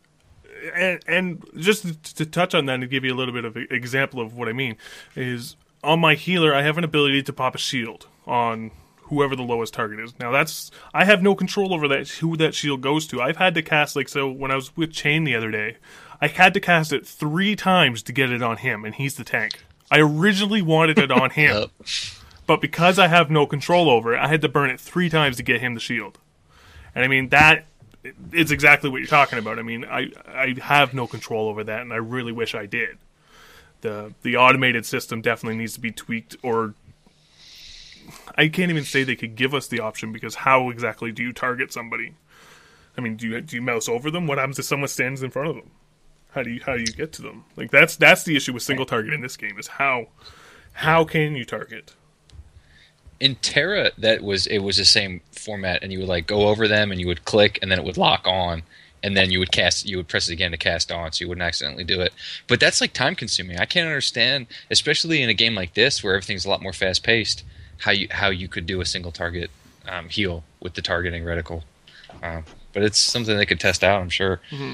Speaker 1: And just to touch on that and give you a little bit of an example of what I mean is on my healer, I have an ability to pop a shield on whoever the lowest target is. Now I have no control over that, who that shield goes to. I've had to cast, so when I was with Chain the other day, I had to cast it 3 times to get it on him, and he's the tank. I originally wanted it on him, but because I have no control over it, I had to burn it 3 times to get him the shield. And I mean, that is exactly what you're talking about. I mean, I have no control over that, and I really wish I did. The automated system definitely needs to be tweaked, or I can't even say they could give us the option, because how exactly do you target somebody? I mean, do you mouse over them? What happens if someone stands in front of them? How do you get to them? Like that's the issue with single target in this game, is how can you target?
Speaker 4: In Terra, it was the same format, and you would like go over them, and you would click, and then it would lock on, and then you would press it again to cast on, so you wouldn't accidentally do it. But that's like time consuming. I can't understand, especially in a game like this where everything's a lot more fast paced, how you could do a single target heal with the targeting reticle. But it's something they could test out, I'm sure.
Speaker 1: Mm-hmm.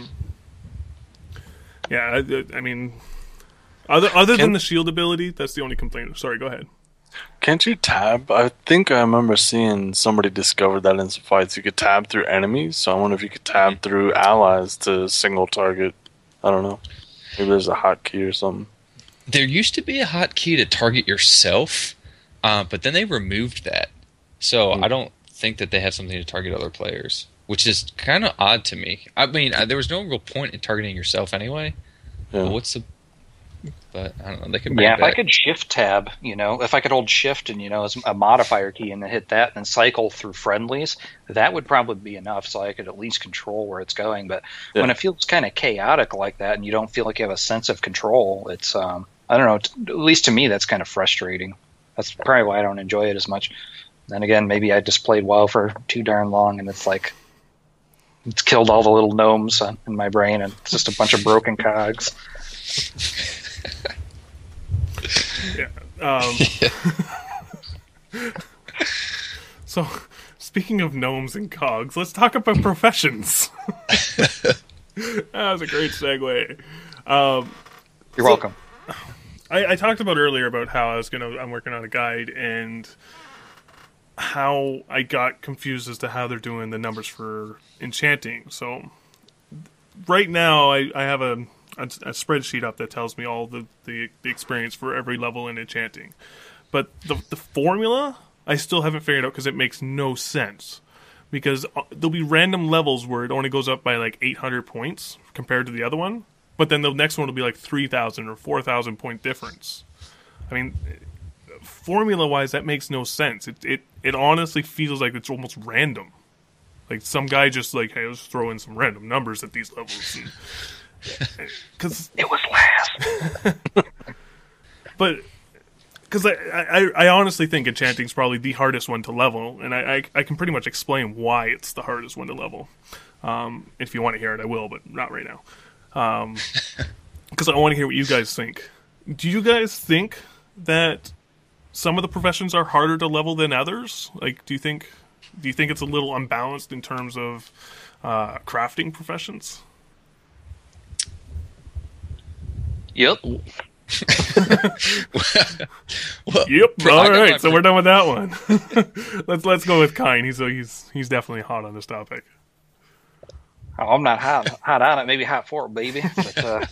Speaker 1: Yeah, I mean, other than the shield ability, that's the only complaint. Sorry, go ahead.
Speaker 2: Can't you tab? I think I remember seeing somebody discovered that in some fights. You could tab through enemies, so I wonder if you could tab through allies to single target. I don't know. Maybe there's a hotkey or something.
Speaker 4: There used to be a hotkey to target yourself, but then they removed that. So I don't think that they have something to target other players, which is kind of odd to me. I mean, there was no real point in targeting yourself anyway.
Speaker 2: Yeah.
Speaker 4: But I don't know. They could bring
Speaker 3: if I could shift tab, if I could hold shift and as a modifier key and then hit that and cycle through friendlies, that would probably be enough, so I could at least control where it's going. But when it feels kind of chaotic like that, and you don't feel like you have a sense of control, it's I don't know. At least to me, that's kind of frustrating. That's probably why I don't enjoy it as much. Then again, maybe I just played WoW for too darn long, and it's like it's killed all the little gnomes in my brain, and it's just a bunch of broken cogs.
Speaker 1: Yeah. So, speaking of gnomes and cogs, let's talk about professions. That was a great segue.
Speaker 3: You're welcome.
Speaker 1: I talked about earlier about how I'm working on a guide, and how I got confused as to how they're doing the numbers for enchanting. So right now I have a spreadsheet up that tells me all the experience for every level in enchanting. But the formula, I still haven't figured out, because it makes no sense. Because there'll be random levels where it only goes up by like 800 points compared to the other one. But then the next one will be like 3,000 or 4,000 point difference. I mean, formula-wise, that makes no sense. It honestly feels like it's almost random. Like some guy just like, hey, let's throw in some random numbers at these levels. Because
Speaker 3: it was last.
Speaker 1: But because I honestly think enchanting's probably the hardest one to level, and I can pretty much explain why it's the hardest one to level. If you want to hear it, I will, but not right now. Because I want to hear what you guys think. Do you guys think that some of the professions are harder to level than others? Like, do you think it's a little unbalanced in terms of crafting professions?
Speaker 4: Yep.
Speaker 1: Yep. All right, so we're done with that one. Let's go with Kine. He's definitely hot on this topic.
Speaker 3: Oh, I'm not hot on it. Maybe hot for it, baby. But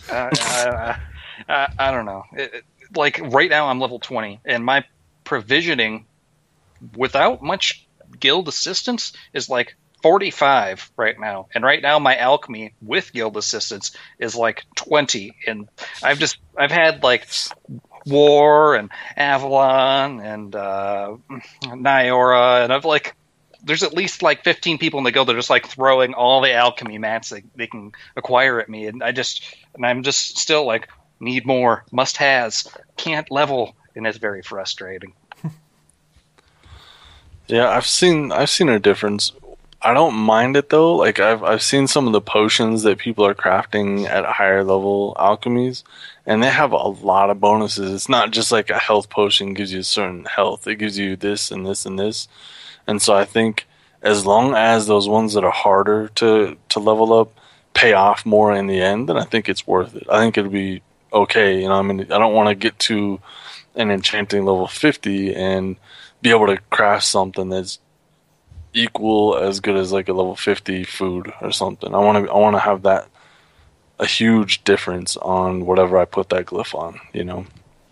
Speaker 3: I don't know. Like right now, I'm level 20, and my provisioning, without much guild assistance, is like 45 right now. And right now, my alchemy with guild assistance is like 20. And I've had like War and Avalon and Nyora, and I've like. There's at least like 15 people in the guild that are just like throwing all the alchemy mats they can acquire at me, and I'm just still like need more, must has, can't level, and it's very frustrating.
Speaker 2: Yeah, I've seen a difference. I don't mind it though. Like I've seen some of the potions that people are crafting at higher level alchemies, and they have a lot of bonuses. It's not just like a health potion gives you a certain health. It gives you this and this and this. And so I think as long as those ones that are harder to level up pay off more in the end, then I think it's worth it. I think it'll be okay. I mean, I don't want to get too an enchanting level 50 and be able to craft something that's equal as good as like a level 50 food or something. I want to have that a huge difference on whatever I put that glyph on, you know.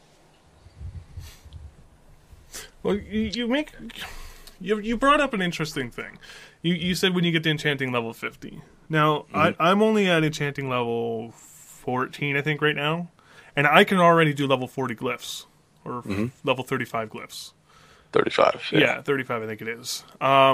Speaker 1: Well, you brought up an interesting thing. You said when you get to enchanting level 50. Now, I'm only at enchanting level 14, I think, right now, and I can already do level 40 glyphs or level 35 glyphs.
Speaker 2: 35.
Speaker 1: Yeah, 35 I think it is.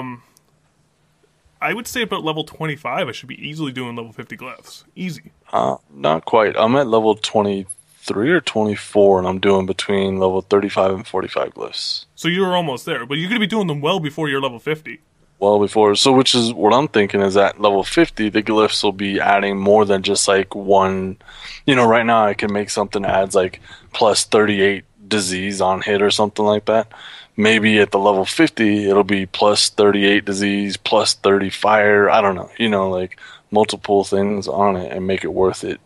Speaker 1: I would say about level 25 I should be easily doing level 50 glyphs. Easy.
Speaker 2: Not quite. I'm at level 23 or 24, and I'm doing between level 35 and 45 glyphs.
Speaker 1: So you're almost there, but you're going to be doing them well before you're level 50.
Speaker 2: Well before, so which is what I'm thinking is at level 50, the glyphs will be adding more than just like one. You know, right now I can make something that adds like plus 38 disease on hit or something like that. Maybe at the level 50, it'll be plus 38 disease, plus 30 fire. I don't know. You know, like multiple things on it and make it worth it.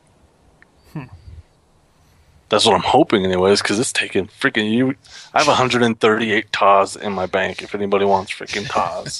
Speaker 2: That's what I'm hoping anyways, because it's taking freaking you. I have 138 TAs in my bank if anybody wants freaking TAs.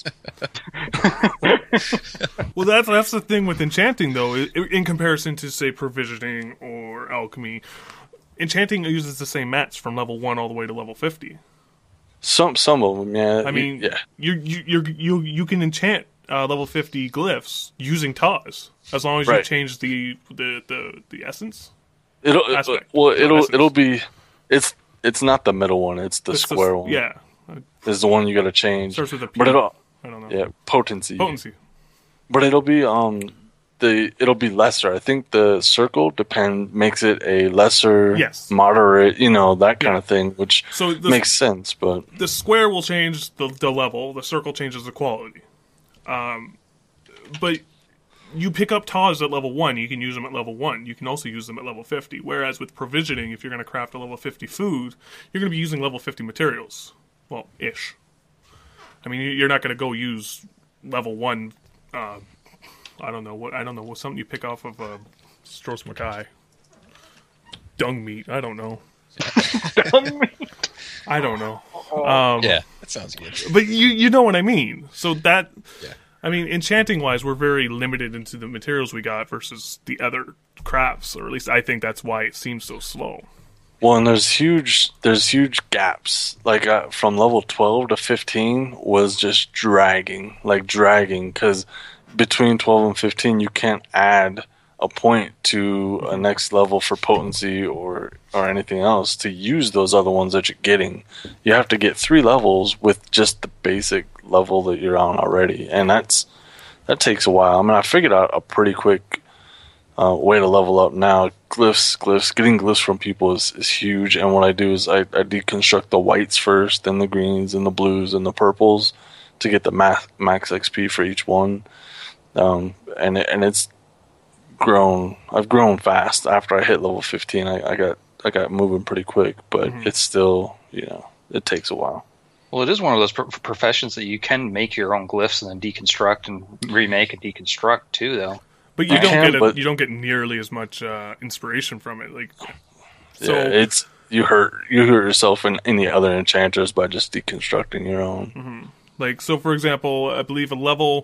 Speaker 1: Well, that's the thing with enchanting, though, in comparison to, say, provisioning or alchemy. Enchanting uses the same mats from level 1 all the way to level 50.
Speaker 2: Some of them, yeah.
Speaker 1: I mean,
Speaker 2: yeah.
Speaker 1: you can enchant level 50 glyphs using TAs as long as you change the essence.
Speaker 2: It'll be it's not the middle one, it's the square one.
Speaker 1: Yeah.
Speaker 2: Is the one you got to change.
Speaker 1: Starts with a P.
Speaker 2: But
Speaker 1: I don't know.
Speaker 2: Yeah, potency.
Speaker 1: But
Speaker 2: it'll be it'll be lesser. I think the circle makes it a lesser, moderate, you know, that kind of thing, which makes sense. But
Speaker 1: the square will change the level. The circle changes the quality. But you pick up TAs at level 1, you can use them at level 1. You can also use them at level 50. Whereas with provisioning, if you're going to craft a level 50 food, you're going to be using level 50 materials. Well, ish. I mean, you're not going to go use level 1. I don't know what something you pick off of Stros Mackay. Dung meat. I don't know.
Speaker 3: Dung meat.
Speaker 1: I don't know.
Speaker 4: Yeah, that sounds good.
Speaker 1: But you know what I mean. So that. Yeah. I mean, enchanting-wise, we're very limited into the materials we got versus the other crafts, or at least I think that's why it seems so slow.
Speaker 2: Well, and there's huge gaps. Like from level 12 to 15 was just dragging, because between 12 and 15 you can't add a point to a next level for potency or anything else to use those other ones that you're getting. You have to get 3 levels with just the basic level that you're on already, and that takes a while. I mean, I figured out a pretty quick way to level up now. Glyphs, getting glyphs from people is huge, and what I do is I deconstruct the whites first, then the greens, and the blues, and the purples to get the max XP for each one. And it's grown. I've grown fast after I hit level 15. I got moving pretty quick, but it's still, it takes a while.
Speaker 3: Well, it is one of those professions that you can make your own glyphs and then deconstruct and remake and deconstruct too, though.
Speaker 1: But you don't get nearly as much inspiration from it.
Speaker 2: You hurt yourself and any other enchanters by just deconstructing your own.
Speaker 1: Mm-hmm. Like, so for example, I believe at level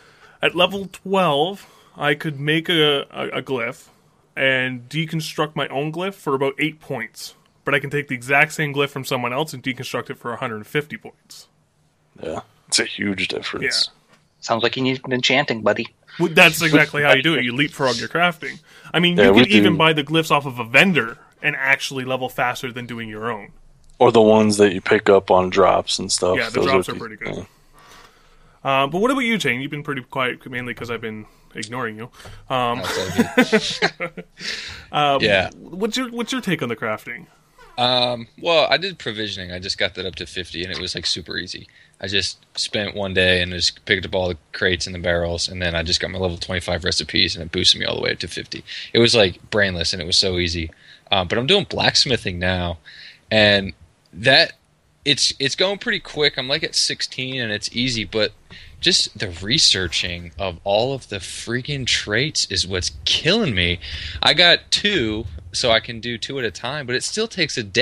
Speaker 1: 12, I could make a glyph and deconstruct my own glyph for about 8 points. But I can take the exact same glyph from someone else and deconstruct it for 150 points.
Speaker 2: Yeah, it's a huge difference.
Speaker 3: Yeah. Sounds like you need an enchanting, buddy.
Speaker 1: Well, that's exactly how you do it. You leapfrog your crafting. I mean, you could even buy the glyphs off of a vendor and actually level faster than doing your own.
Speaker 2: Or the ones that you pick up on drops and stuff.
Speaker 1: Yeah, the drops are pretty good. Yeah. But what about you, Jane? You've been pretty quiet, mainly because I've been ignoring you.
Speaker 4: Yeah.
Speaker 1: What's your take on the crafting?
Speaker 4: Well, I did provisioning. I just got that up to 50, and it was like super easy. I just spent one day and just picked up all the crates and the barrels, and then I just got my level 25 recipes, and it boosted me all the way up to 50. It was like brainless, and it was so easy. But I'm doing blacksmithing now, and that it's going pretty quick. I'm like at 16, and it's easy, but just the researching of all of the freaking traits is what's killing me. I got 2, so I can do 2 at a time, but it still takes a day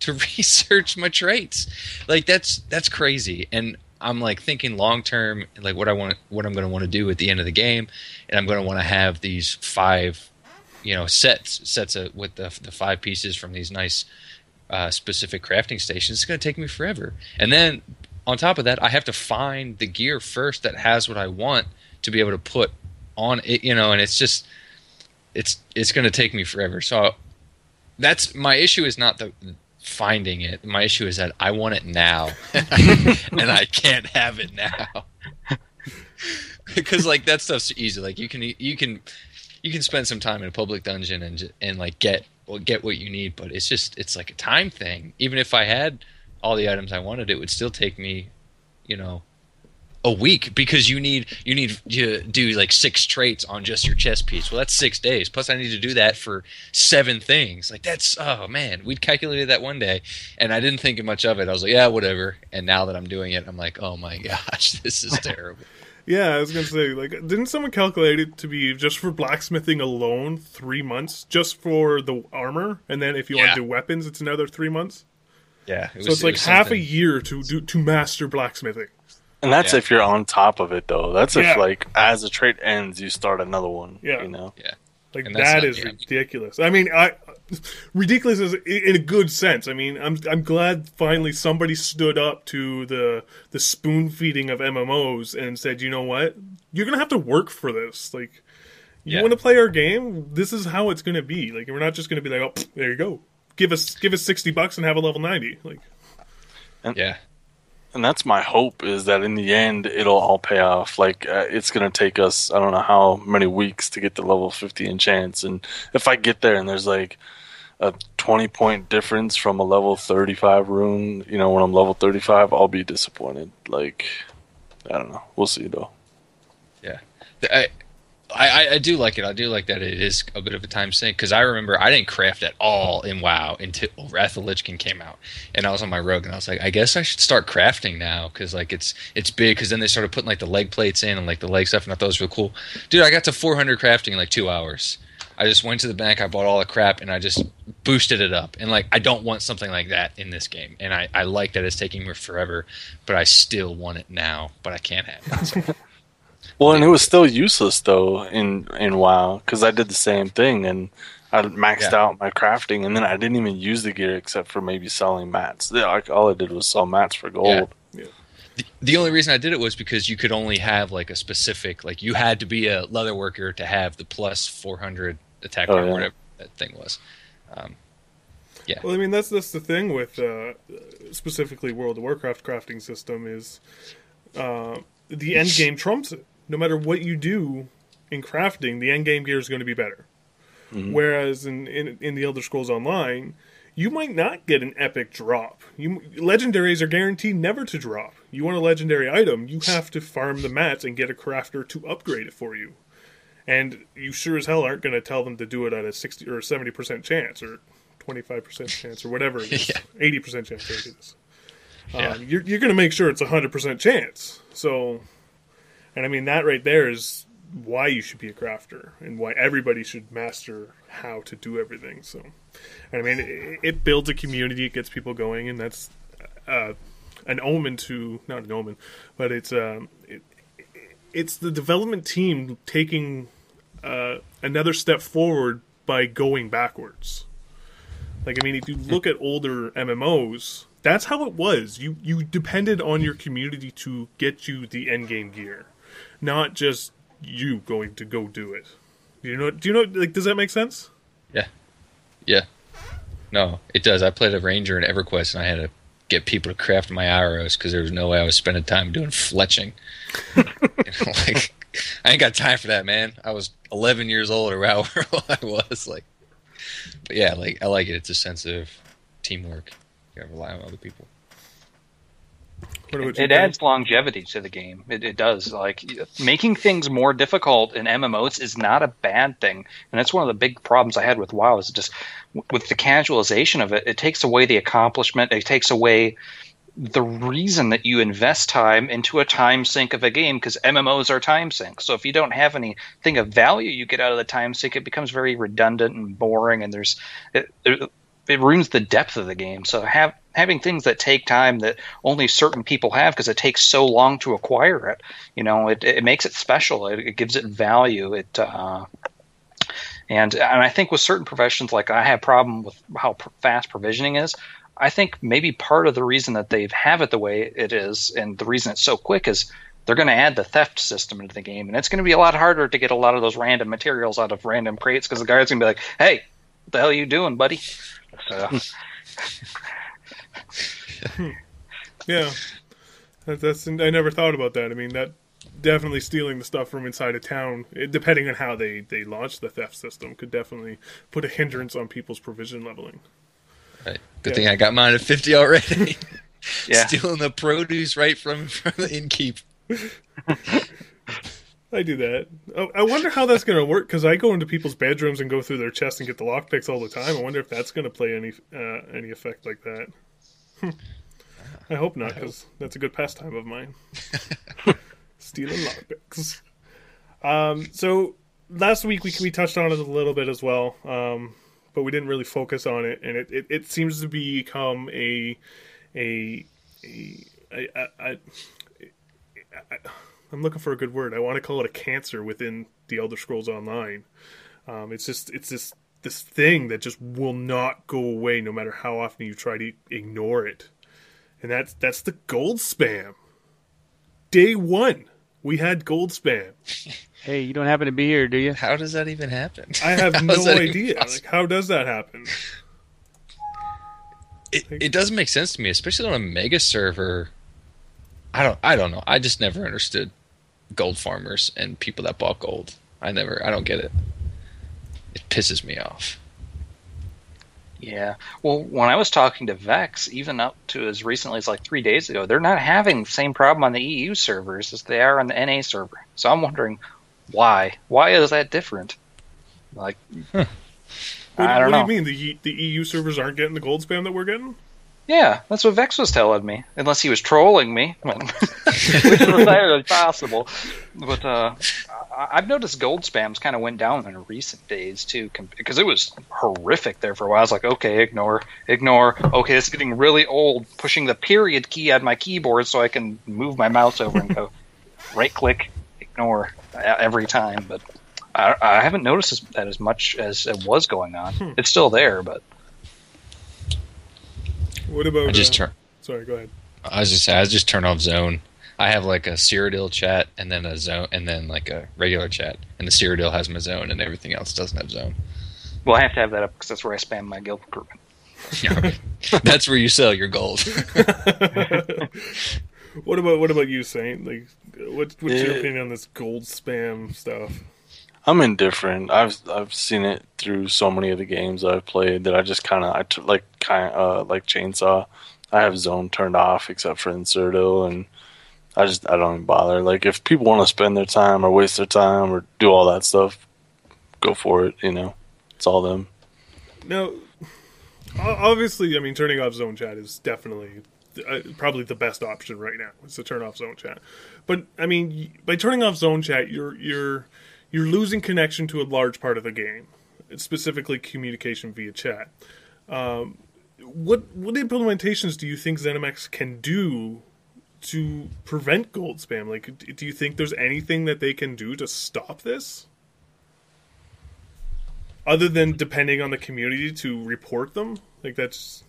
Speaker 4: to research my traits. Like that's crazy. And I'm like thinking long term, like what I'm going to want to do at the end of the game, and I'm going to want to have these 5, sets with the 5 pieces from these nice specific crafting stations. It's going to take me forever, and then on top of that, I have to find the gear first that has what I want to be able to put on it, and it's just it's going to take me forever. So that's my issue. Is not the finding it. My issue is that I want it now, and I can't have it now. Because like that stuff's easy. Like you can spend some time in a public dungeon and like get what you need, but it's like a time thing. Even if I had all the items I wanted, it would still take me, a week, because you do like 6 traits on just your chest piece. Well, that's 6 days. Plus, I need to do that for 7 things. Like oh man, we'd calculated that one day, and I didn't think much of it. I was like, yeah, whatever. And now that I'm doing it, I'm like, oh my gosh, this is terrible.
Speaker 1: Yeah, I was gonna say, like, didn't someone calculate it to be just for blacksmithing alone 3 months, just for the armor, and then if you want to do weapons, it's another 3 months.
Speaker 4: Yeah,
Speaker 1: it's like half a year to master blacksmithing.
Speaker 2: And that's if you're on top of it, though. That's if, like, as the trait ends, you start another one.
Speaker 1: Yeah.
Speaker 4: Yeah.
Speaker 1: Like, that is ridiculous. I mean, ridiculous is in a good sense. I mean, I'm glad finally somebody stood up to the spoon feeding of MMOs and said, you know what? You're going to have to work for this. Like, you want to play our game? This is how it's going to be. Like, we're not just going to be like, oh, there you go. Give us $60 and have a level 90. Like,
Speaker 2: and that's my hope, is that in the end, it'll all pay off. Like, it's going to take us, I don't know how many weeks to get to level 50 enchants. And if I get there and there's like a 20-point difference from a level 35 rune, when I'm level 35, I'll be disappointed. Like, I don't know. We'll see, though.
Speaker 4: Yeah. I do like it. I do like that it is a bit of a time sink, because I remember I didn't craft at all in WoW until Wrath of the Lich King came out, and I was on my rogue, and I was like, I guess I should start crafting now, because like it's big. Because then they started putting like the leg plates in and like the leg stuff, and I thought it was real cool. Dude, I got to 400 crafting in like 2 hours. I just went to the bank, I bought all the crap, and I just boosted it up. And like, I don't want something like that in this game, and I like that it's taking me forever, but I still want it now, but I can't have it.
Speaker 2: Well, and it was still useless, though, in WoW, because I did the same thing, and I maxed out my crafting, and then I didn't even use the gear except for maybe selling mats. All I did was sell mats for gold.
Speaker 1: Yeah.
Speaker 4: The only reason I did it was because you could only have, like, a specific... Like, you had to be a leather worker to have the plus 400 attack or whatever that thing was.
Speaker 1: Well, I mean, that's the thing with specifically World of Warcraft crafting system is the end game trumps it. No matter what you do in crafting, the end game gear is going to be better. Mm-hmm. Whereas in the Elder Scrolls Online, you might not get an epic drop. Legendaries are guaranteed never to drop. You want a legendary item, you have to farm the mats and get a crafter to upgrade it for you. And you sure as hell aren't going to tell them to do it at a 60 or 70% chance or 25% chance or whatever it is. 80% chance it is. You're going to make sure it's 100% chance. So... And I mean, that right there is why you should be a crafter and why everybody should master how to do everything. So, and I mean, it builds a community, it gets people going, and that's an omen to, not an omen, but it's the development team taking another step forward by going backwards. Like, I mean, if you look at older MMOs, that's how it was. You depended on your community to get you the endgame gear. Not just you going to go do it. Do you know? Like, does that make sense?
Speaker 4: Yeah. No, it does. I played a ranger in EverQuest, and I had to get people to craft my arrows because there was no way I was spending time doing fletching. Like, I ain't got time for that, man. I was 11 years old or however I was. Like, but yeah, like I like it. It's a sense of teamwork. You gotta rely on other people.
Speaker 3: It adds longevity to the game. It does. Like, making things more difficult in MMOs is not a bad thing, and that's one of the big problems I had with WoW. Is just with the casualization of it, it takes away the accomplishment. It takes away the reason that you invest time into a time sink of a game, because MMOs are time sinks. So if you don't have anything of value you get out of the time sink, it becomes very redundant and boring. And it ruins the depth of the game. So having things that take time that only certain people have because it takes so long to acquire it, it makes it special. It gives it value. And I think with certain professions, like I have a problem with how fast provisioning is. I think maybe part of the reason that they have it the way it is and the reason it's so quick is they're going to add the theft system into the game. And it's going to be a lot harder to get a lot of those random materials out of random crates because the guy's going to be like, hey, what the hell are you doing, buddy? So.
Speaker 1: Yeah. That's I never thought about that. I mean, that definitely stealing the stuff from inside of town, depending on how they launch the theft system, could definitely put a hindrance on people's provision leveling.
Speaker 4: Right. Good thing I got mine at 50 already.
Speaker 3: Yeah.
Speaker 4: Stealing the produce right from the innkeep.
Speaker 1: I do that. I wonder how that's going to work, because I go into people's bedrooms and go through their chests and get the lockpicks all the time. I wonder if that's going to play any effect like that. I hope not, because that's a good pastime of mine. Stealing lockpicks. So last week we touched on it a little bit as well, but we didn't really focus on it, and it seems to become I'm looking for a good word. I want to call it a cancer within the Elder Scrolls Online. It's this thing that just will not go away no matter how often you try to ignore it. And that's the gold spam. Day one, we had gold spam.
Speaker 5: Hey, you don't happen to be here, do you?
Speaker 4: How does that even happen?
Speaker 1: I have no idea. Like, how does that happen?
Speaker 4: It doesn't make sense to me, especially on a mega server. I don't know. I just never understood gold farmers and people that bought gold. I don't get it. It pisses me off.
Speaker 3: Yeah. Well, when I was talking to Vex, even up to as recently as like 3 days ago, they're not having the same problem on the EU servers as they are on the NA server. So I'm wondering why. Why is that different? Like, I don't know.
Speaker 1: What do you mean? The EU servers aren't getting the gold spam that we're getting?
Speaker 3: Yeah, that's what Vex was telling me. Unless he was trolling me, which is entirely possible. But I've noticed gold spams kind of went down in recent days too, because it was horrific there for a while. I was like, okay, ignore. Okay, it's getting really old. Pushing the period key on my keyboard so I can move my mouse over and go right click, ignore every time. But I haven't noticed that as much as it was going on. It's still there, but.
Speaker 1: What about? Sorry, go ahead.
Speaker 4: I just turn off Zone. I have like a Cyrodiil chat and then a Zone and then like a regular chat, and the Cyrodiil has my Zone and everything else doesn't have Zone.
Speaker 3: Well, I have to have that up because that's where I spam my guild recruitment.
Speaker 4: That's where you sell your gold.
Speaker 1: What about you, Saint? Like, what's your opinion on this gold spam stuff?
Speaker 2: I'm indifferent. I've seen it through so many of the games I've played that I just like Chainsaw. I have Zone turned off except for in Cyrodiil, and I don't even bother. Like, if people want to spend their time or waste their time or do all that stuff, go for it. It's all them.
Speaker 1: Now, obviously, I mean, turning off Zone chat is definitely probably the best option right now. Is to turn off Zone chat. But I mean, by turning off Zone chat, you're losing connection to a large part of the game, specifically communication via chat. What implementations do you think ZeniMax can do to prevent gold spam? Like, do you think there's anything that they can do to stop this? Other than depending on the community to report them? Like, that's...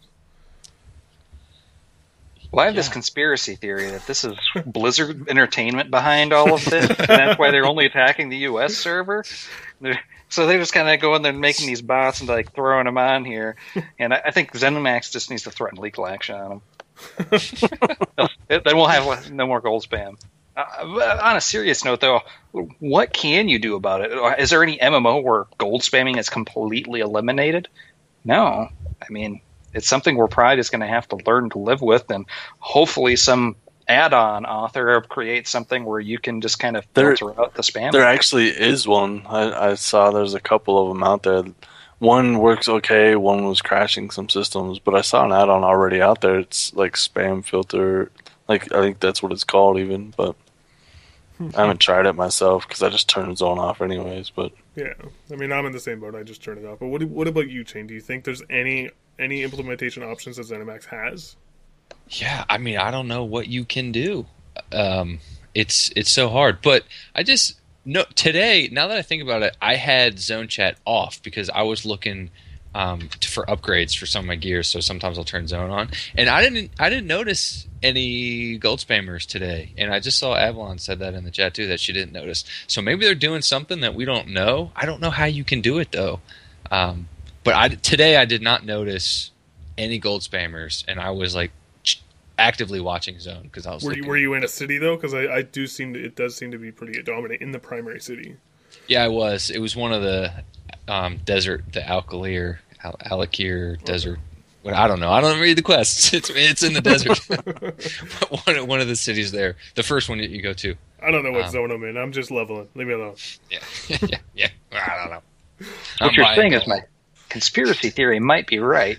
Speaker 3: Well, I have this conspiracy theory that this is Blizzard Entertainment behind all of this, and that's why they're only attacking the U.S. server. So they're just kind of going there and making these bots and like throwing them on here. And I think ZeniMax just needs to threaten legal action on them. Then we'll have no more gold spam. On a serious note, though, what can you do about it? Is there any MMO where gold spamming is completely eliminated? No. I mean, it's something we're probably just going to have to learn to live with, and hopefully some add-on author creates something where you can just kind of filter out the spam.
Speaker 2: There actually is one. I saw there's a couple of them out there. One works okay, one was crashing some systems, but I saw an add-on already out there. It's like spam filter. Like, I think that's what it's called even, but I haven't tried it myself because I just turn Zone off anyways. But
Speaker 1: yeah, I mean, I'm in the same boat. I just turn it off. But what about you, Chain? Do you think there's any any implementation options that ZeniMax has?
Speaker 4: Yeah, I mean, I don't know what you can do. It's so hard. But I just today. Now that I think about it, I had Zone Chat off because I was looking for upgrades for some of my gear. So sometimes I'll turn Zone on, and I didn't notice any gold spammers today. And I just saw Avalon said that in the chat too, that she didn't notice. So maybe they're doing something that we don't know. I don't know how you can do it though. But today I did not notice any gold spammers, and I was like actively watching Zone because I was.
Speaker 1: Were you in a city though? Because it does seem to be pretty dominant in the primary city.
Speaker 4: Yeah, I was. It was one of the desert, the Alakir desert. Well, I don't know. I don't read the quests. It's in the desert. one of the cities there. The first one that you go to.
Speaker 1: I don't know what zone I'm in. I'm just leveling. Leave me alone.
Speaker 4: Yeah. I don't know.
Speaker 3: What you're saying is my conspiracy theory might be right.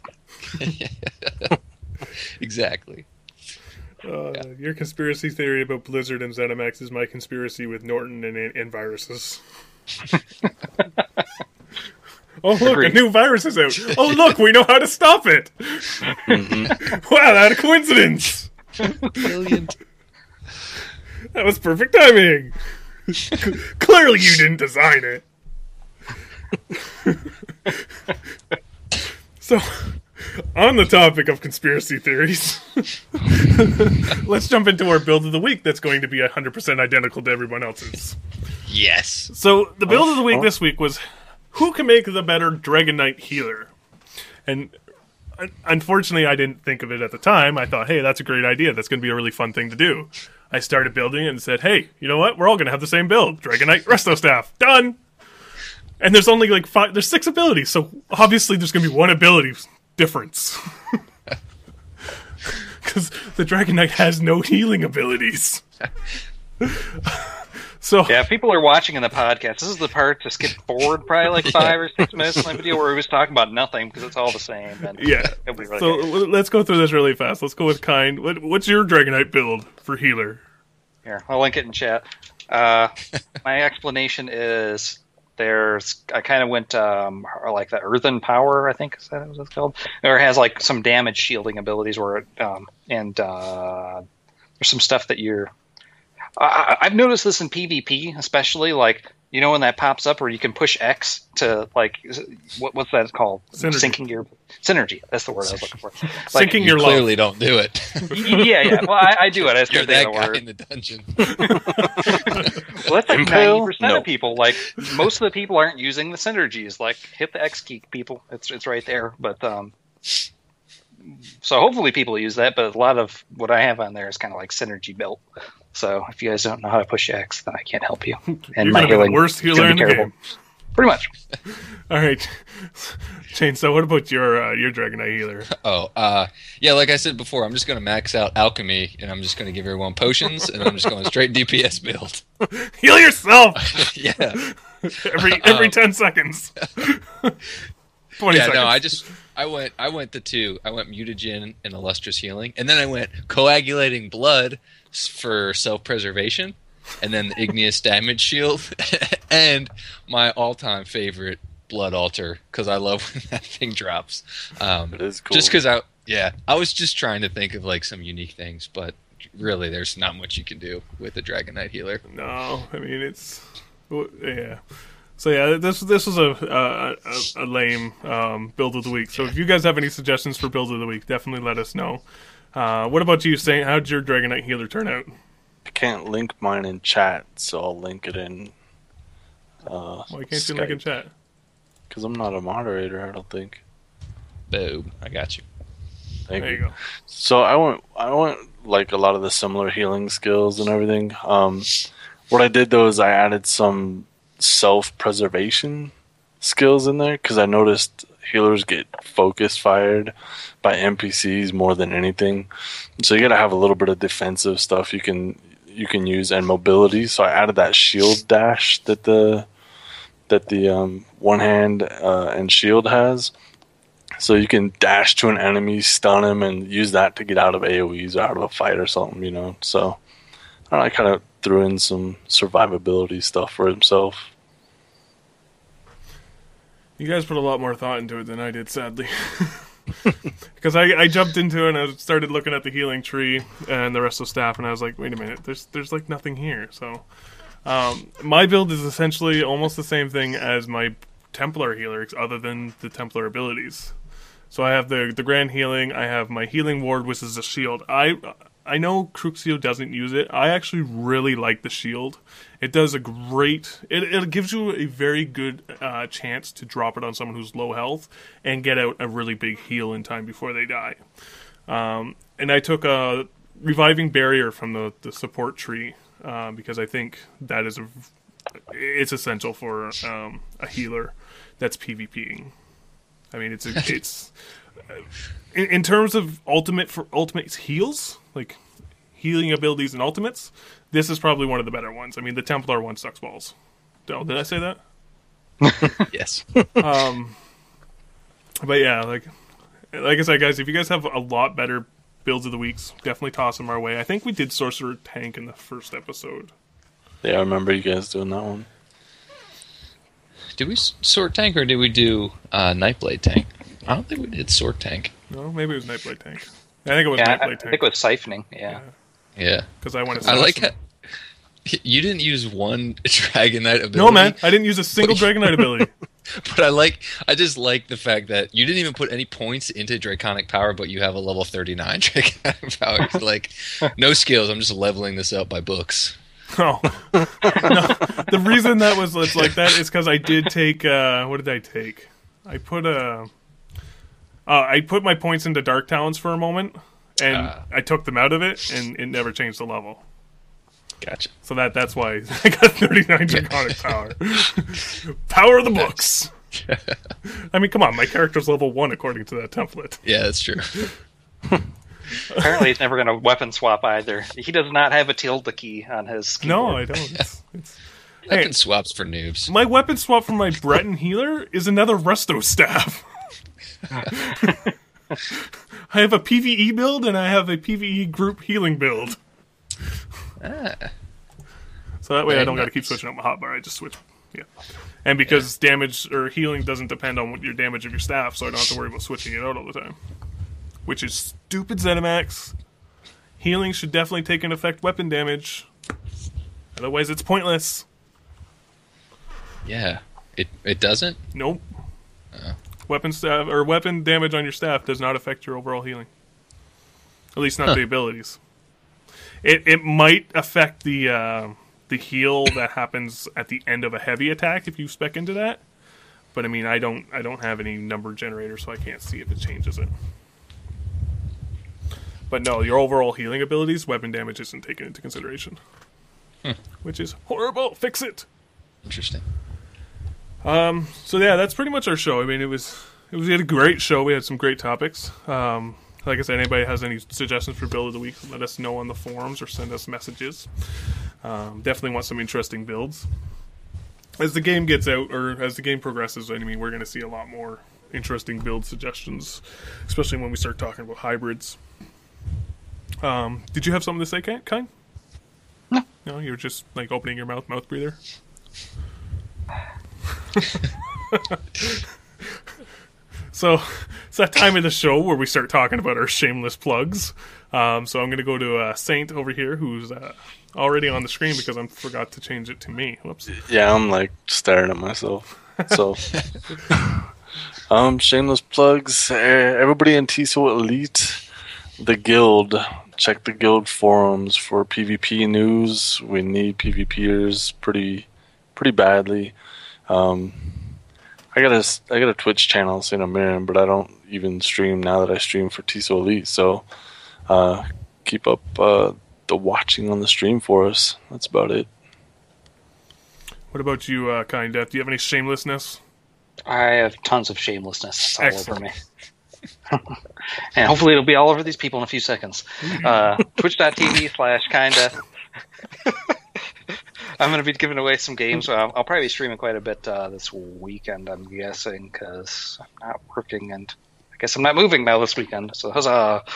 Speaker 4: Exactly.
Speaker 1: Your conspiracy theory about Blizzard and ZeniMax is my conspiracy with Norton and viruses. Oh, look,
Speaker 3: Agreed.
Speaker 1: a new virus is out. Oh, look, we know how to stop it. Wow, that a coincidence.
Speaker 4: Brilliant.
Speaker 1: That was perfect timing. Clearly you didn't design it. So, on the topic of conspiracy theories, let's jump into our build of the week that's going to be 100% identical to everyone else's.
Speaker 4: Yes.
Speaker 1: So, the build of the week this week was, who can make the better Dragon Knight healer? And unfortunately, I didn't think of it at the time. I thought, hey, that's a great idea. That's going to be a really fun thing to do. I started building it and said, hey, you know what? We're all going to have the same build. Dragon Knight Resto Staff. Done! And there's only like there's 6 abilities, so obviously there's going to be one ability difference. Because the Dragon Knight has no healing abilities. So
Speaker 3: Yeah, if people are watching in the podcast, this is the part to skip forward probably like 5 or 6 minutes in the video where he was talking about nothing because it's all the same. And
Speaker 1: yeah,
Speaker 3: it'll be really
Speaker 1: so
Speaker 3: good.
Speaker 1: let's go through this really fast. Let's go with Kind. What's your Dragon Knight build for healer?
Speaker 3: Here, I'll link it in chat. My explanation is I kind of went like the Earthen Power, I think is that what it's called, or it has like some damage shielding abilities where it there's some stuff that I've noticed this in PvP, especially like when that pops up where you can push X to like what's that called?
Speaker 1: Synergy.
Speaker 3: Synergy. That's the word I was looking for.
Speaker 1: Syncing
Speaker 4: You
Speaker 1: your
Speaker 4: clearly don't do it.
Speaker 3: Yeah. Well, I do it. I just
Speaker 4: You're
Speaker 3: can't think
Speaker 4: that
Speaker 3: of the
Speaker 4: guy
Speaker 3: word.
Speaker 4: in the dungeon.
Speaker 3: Well, that's like
Speaker 2: Impale?
Speaker 3: 90%
Speaker 2: No.
Speaker 3: of people. Like most of the people aren't using the synergies. Like hit the X key, people. It's right there. But so hopefully people use that. But a lot of what I have on there is kind of like synergy built. So if you guys don't know how to push X, then I can't help you. And
Speaker 1: You're
Speaker 3: my
Speaker 1: gonna be the
Speaker 3: healing
Speaker 1: worst
Speaker 3: is
Speaker 1: healer
Speaker 3: gonna
Speaker 1: in
Speaker 3: be
Speaker 1: the
Speaker 3: terrible.
Speaker 1: game.
Speaker 3: Pretty much.
Speaker 1: All right, Shane. So what about your Dragon Knight healer?
Speaker 4: Yeah, like I said before, I'm just going to max out alchemy, and I'm just going to give everyone potions, and I'm just going straight DPS build.
Speaker 1: Heal yourself
Speaker 4: Yeah.
Speaker 1: every 10 seconds. 20
Speaker 4: Yeah,
Speaker 1: seconds.
Speaker 4: no, I went the 2. I went mutagen and illustrious healing, and then I went coagulating blood for self-preservation, and then the igneous damage shield, and my all-time favorite blood altar because I love when that thing drops.
Speaker 2: It is cool.
Speaker 4: Just because I was just trying to think of like some unique things, but really, there's not much you can do with the Dragon Knight healer.
Speaker 1: No, I mean yeah. So yeah, this was a lame build of the week. So if you guys have any suggestions for build of the week, definitely let us know. What about you, Saint? How'd your Dragon Knight healer turn out?
Speaker 2: I can't link mine in chat, so I'll link it in.
Speaker 1: Why can't you link in chat?
Speaker 2: Because I'm not a moderator, I don't think.
Speaker 4: Boom! I got you.
Speaker 2: Thank
Speaker 1: There
Speaker 2: you.
Speaker 1: you go.
Speaker 2: So I went like a lot of the similar healing skills and everything. What I did though is I added some self-preservation skills in there because I noticed healers get focus fired by NPCs more than anything. So you gotta have a little bit of defensive stuff you can use and mobility. So I added that shield dash that the one hand and shield has. So you can dash to an enemy, stun him, and use that to get out of AoEs or out of a fight or something, So I kind of threw in some survivability stuff for himself.
Speaker 1: You guys put a lot more thought into it than I did, sadly. Because I jumped into it and I started looking at the healing tree and the rest of the staff, and I was like, wait a minute, there's like nothing here. So my build is essentially almost the same thing as my Templar healer, other than the Templar abilities. So I have the Grand Healing, I have my Healing Ward, which is a shield. I know Cruxio doesn't use it. I actually really like the shield. It does a great... It gives you a very good chance to drop it on someone who's low health and get out a really big heal in time before they die. And I took a Reviving Barrier from the support tree because I think that is it's essential for a healer that's PvPing. I mean, it's in terms of ultimate heals, like healing abilities and ultimates, this is probably one of the better ones. I mean, the Templar one sucks balls. Oh, did I say that?
Speaker 4: Yes.
Speaker 1: But yeah, like I said, guys, if you guys have a lot better builds of the weeks, definitely toss them our way. I think we did Sorcerer Tank in the first episode.
Speaker 2: Yeah, I remember you guys doing that one.
Speaker 4: Did we Sword Tank or did we do Nightblade Tank? I don't think we did Sword Tank.
Speaker 1: No, maybe it was Nightblade Tank. I think it was
Speaker 3: Yeah,
Speaker 1: Nightblade
Speaker 3: I
Speaker 1: Tank.
Speaker 3: think it was siphoning. Yeah.
Speaker 4: Yeah.
Speaker 1: Because I went to
Speaker 4: I like how you didn't use one Dragon Knight ability.
Speaker 1: No, man, I didn't use a single Dragon Knight ability.
Speaker 4: But I just like the fact that you didn't even put any points into Draconic Power, but you have a level 39 Draconic Power. Like, no skills, I'm just leveling this up by books.
Speaker 1: Oh. No, the reason that was like that is because I did take, what did I take? I put my points into Dark Talons for a moment, and I took them out of it, and it never changed the level.
Speaker 4: Gotcha.
Speaker 1: So that's why I got 39 Draconic Power. Power of the books. I mean, come on, my character's level 1 according to that template.
Speaker 4: Yeah, that's true.
Speaker 3: Apparently, he's never going to weapon swap either. He does not have a tilde key on his keyboard.
Speaker 1: No, I don't. It's
Speaker 4: Weapon swaps for noobs.
Speaker 1: my weapon swap from my Breton healer is another Resto staff. I have a PvE build and I have a PvE group healing build. So that way I don't got to keep switching up my hotbar. I just switch. Yeah. And because damage or healing doesn't depend on what your damage of your staff, so I don't have to worry about switching it out all the time. Which is stupid, ZeniMax. Healing should definitely take into effect weapon damage. Otherwise, it's pointless.
Speaker 4: Yeah. It doesn't?
Speaker 1: Nope. Weapon staff or weapon damage on your staff does not affect your overall healing. At least not the abilities. It might affect the heal that happens at the end of a heavy attack if you spec into that. But I mean, I don't have any number generator, so I can't see if it changes it. But no, your overall healing abilities, weapon damage isn't taken into consideration. Which is horrible. Fix it.
Speaker 4: Interesting.
Speaker 1: So yeah, that's pretty much our show. I mean, we had a great show. We had some great topics. Like I said, anybody has any suggestions for build of the week, let us know on the forums or send us messages. Definitely want some interesting builds. As the game gets out, or as the game progresses, I mean, we're going to see a lot more interesting build suggestions, especially when we start talking about hybrids. Did you have something to say, Kine? No, you were just like opening your mouth breather. So it's that time of the show where we start talking about our shameless plugs. So I'm going to go to Saint over here, who's already on the screen because I forgot to change it to me. Whoops.
Speaker 2: Yeah, I'm like staring at myself. So, shameless plugs. Everybody in TSO Elite, the guild. Check the guild forums for PvP news. We need PvPers pretty badly. I got a Twitch channel, St. Omirin, but I don't even stream now that I stream for TSO Elite. So keep up the watching on the stream for us. That's about it.
Speaker 1: What about you, Kind Death? Do you have any shamelessness?
Speaker 3: I have tons of shamelessness all
Speaker 1: Excellent.
Speaker 3: over me. And hopefully it'll be all over these people in a few seconds. Twitch.tv/kinda. I'm going to be giving away some games. I'll probably be streaming quite a bit this weekend, I'm guessing, because I'm not working and I guess I'm not moving now this weekend. So huzzah.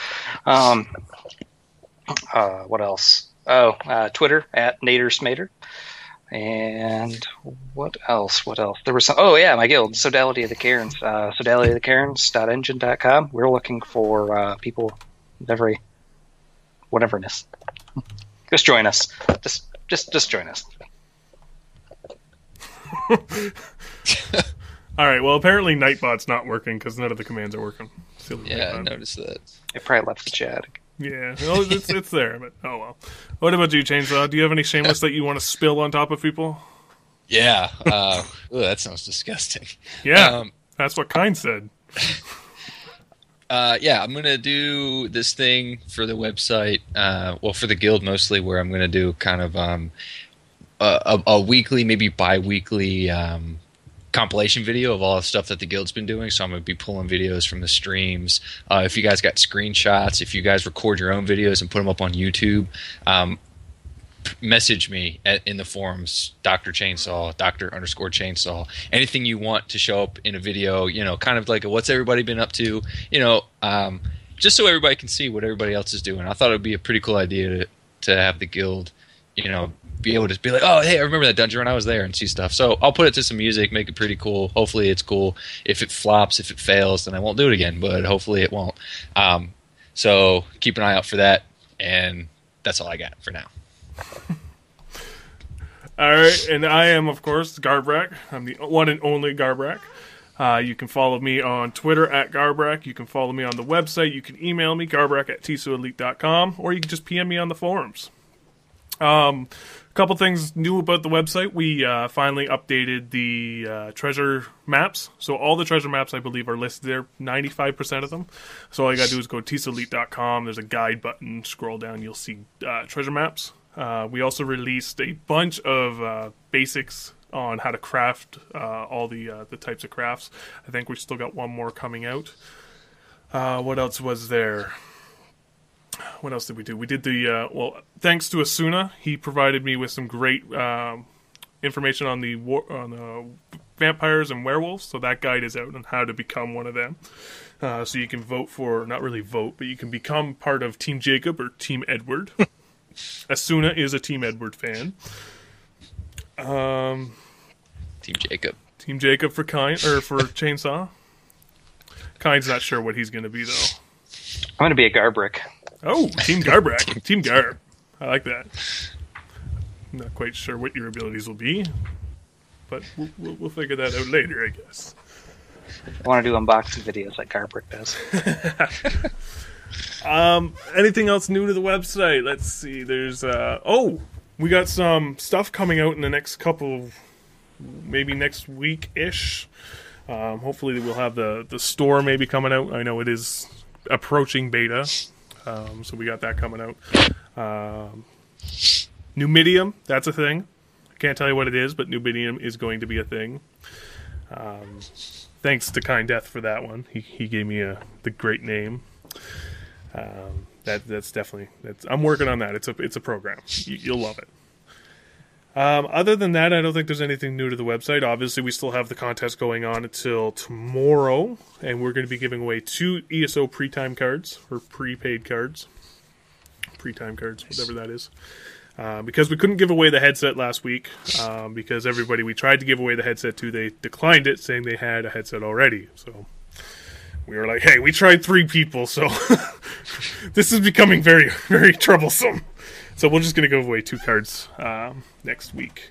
Speaker 3: What else? Twitter @NaderSmader. And what else? There was some. Oh yeah, my guild, Sodality of the Cairns. Sodalityofthecairns.engine.com. We're looking for people of every whateverness. Just join us. Just join us.
Speaker 1: All right. Well, apparently Nightbot's not working because none of the commands are working. Silly
Speaker 4: Yeah, I
Speaker 1: Nightbot.
Speaker 4: noticed that.
Speaker 3: It probably left the chat.
Speaker 1: Yeah, well, it's there, but oh well. What about you, Chainsaw? Do you have any shameless that you want to spill on top of people?
Speaker 4: Yeah. Ooh, that sounds disgusting.
Speaker 1: Yeah, that's what Kind said.
Speaker 4: Yeah, I'm gonna do this thing for the website. Well, for the guild mostly, where I'm gonna do kind of a weekly, maybe bi-weekly compilation video of all the stuff that the guild's been doing. So I'm going to be pulling videos from the streams. If you guys got screenshots, if you guys record your own videos and put them up on YouTube, message me in the forums, Dr. Chainsaw, Dr._Chainsaw. Anything you want to show up in a video, you know, kind of like a what's everybody been up to, you know, just so everybody can see what everybody else is doing. I thought it would be a pretty cool idea to have the guild, you know, be able to be like, oh, hey, I remember that dungeon when I was there, and see stuff. So I'll put it to some music, make it pretty cool. Hopefully it's cool. If it flops, if it fails, then I won't do it again, but hopefully it won't. So keep an eye out for that, and that's all I got for now.
Speaker 1: All right, and I am, of course, Garbrak. I'm the one and only Garbrak. You can follow me on Twitter at Garbrak. You can follow me on the website. You can email me, garbrak@tsoelite.com, or you can just PM me on the forums. A couple things new about the website. We finally updated the treasure maps. So all the treasure maps, I believe, are listed there, 95% of them. So all you got to do is go to tsoelite.com. There's a guide button. Scroll down. You'll see treasure maps. We also released a bunch of basics on how to craft all the types of crafts. I think we still got one more coming out. What else was there? What else did we do? We did the thanks to Asuna, he provided me with some great information on the vampires and werewolves. So that guide is out on how to become one of them. So you can vote for, not really vote, but you can become part of Team Jacob or Team Edward. Asuna is a Team Edward fan.
Speaker 4: Team Jacob.
Speaker 1: Team Jacob for Kind, or for Chainsaw. Kind's not sure what he's going to be though.
Speaker 3: I'm going to be a Garbrick.
Speaker 1: Oh, Team Garbrak. Team Garb. I like that. I'm not quite sure what your abilities will be, but we'll figure that out later, I guess.
Speaker 3: I want to do unboxing videos like Garbrick does.
Speaker 1: Anything else new to the website? Let's see. There's we got some stuff coming out in the next couple, maybe next week-ish. Hopefully we'll have the store maybe coming out. I know it is approaching beta. So we got that coming out. Numidium, that's a thing. I can't tell you what it is, but Numidium is going to be a thing. Thanks to Kind Death for that one. He gave me the great name. That's definitely I'm working on that. It's a program. You'll love it. Other than that, I don't think there's anything new to the website. Obviously, we still have the contest going on until tomorrow, and we're going to be giving away 2 ESO pre-time cards, or prepaid cards. Pre-time cards, whatever that is. Because we couldn't give away the headset last week, because everybody we tried to give away the headset to, they declined it, saying they had a headset already. So we were like, hey, we tried 3 people, so this is becoming very, very troublesome. So we're just going to give away 2 cards next week.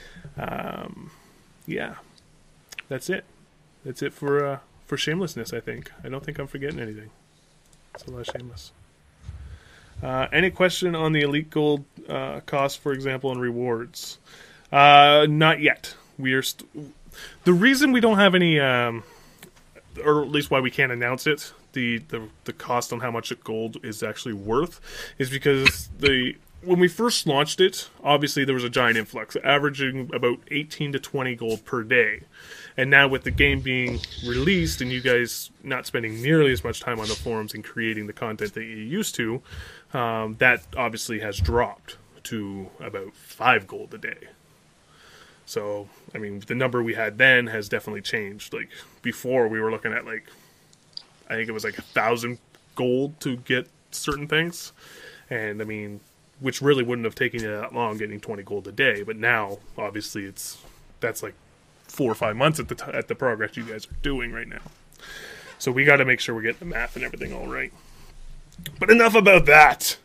Speaker 1: Yeah, that's it. That's it for shamelessness, I think. I don't think I'm forgetting anything. It's a lot of shameless. Any question on the Elite Gold cost, for example, and rewards? Not yet. We are the reason we don't have any, or at least why we can't announce it, the cost on how much gold is actually worth, is because when we first launched it, obviously there was a giant influx, averaging about 18 to 20 gold per day. And now with the game being released and you guys not spending nearly as much time on the forums and creating the content that you used to, that obviously has dropped to about 5 gold a day. So, I mean, the number we had then has definitely changed. Like, before we were looking at, like, I think it was like 1,000 gold to get certain things. And, I mean, which really wouldn't have taken you that long getting 20 gold a day. But now, obviously, that's like 4 or 5 months at the progress you guys are doing right now. So we got to make sure we're getting the math and everything all right. But enough about that.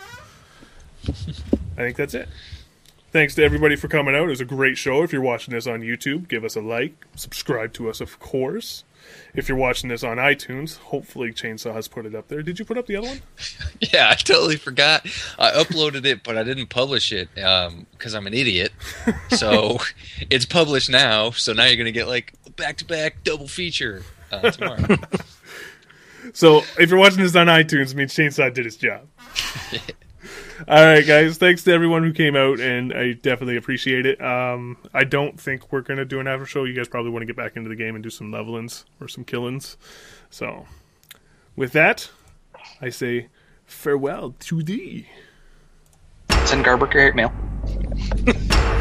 Speaker 1: I think that's it. Thanks to everybody for coming out. It was a great show. If you're watching this on YouTube, give us a like. Subscribe to us, of course. If you're watching this on iTunes, hopefully Chainsaw has put it up there. Did you put up the other one?
Speaker 4: Yeah, I totally forgot. I uploaded it, but I didn't publish it because I'm an idiot. So it's published now. So now you're going to get like a back-to-back double feature tomorrow.
Speaker 1: So if you're watching this on iTunes, it means Chainsaw did his job. All right, guys. Thanks to everyone who came out, and I definitely appreciate it. I don't think we're going to do an after show. You guys probably want to get back into the game and do some levelings or some killings. So with that, I say farewell to thee.
Speaker 3: Send Garber your hate mail.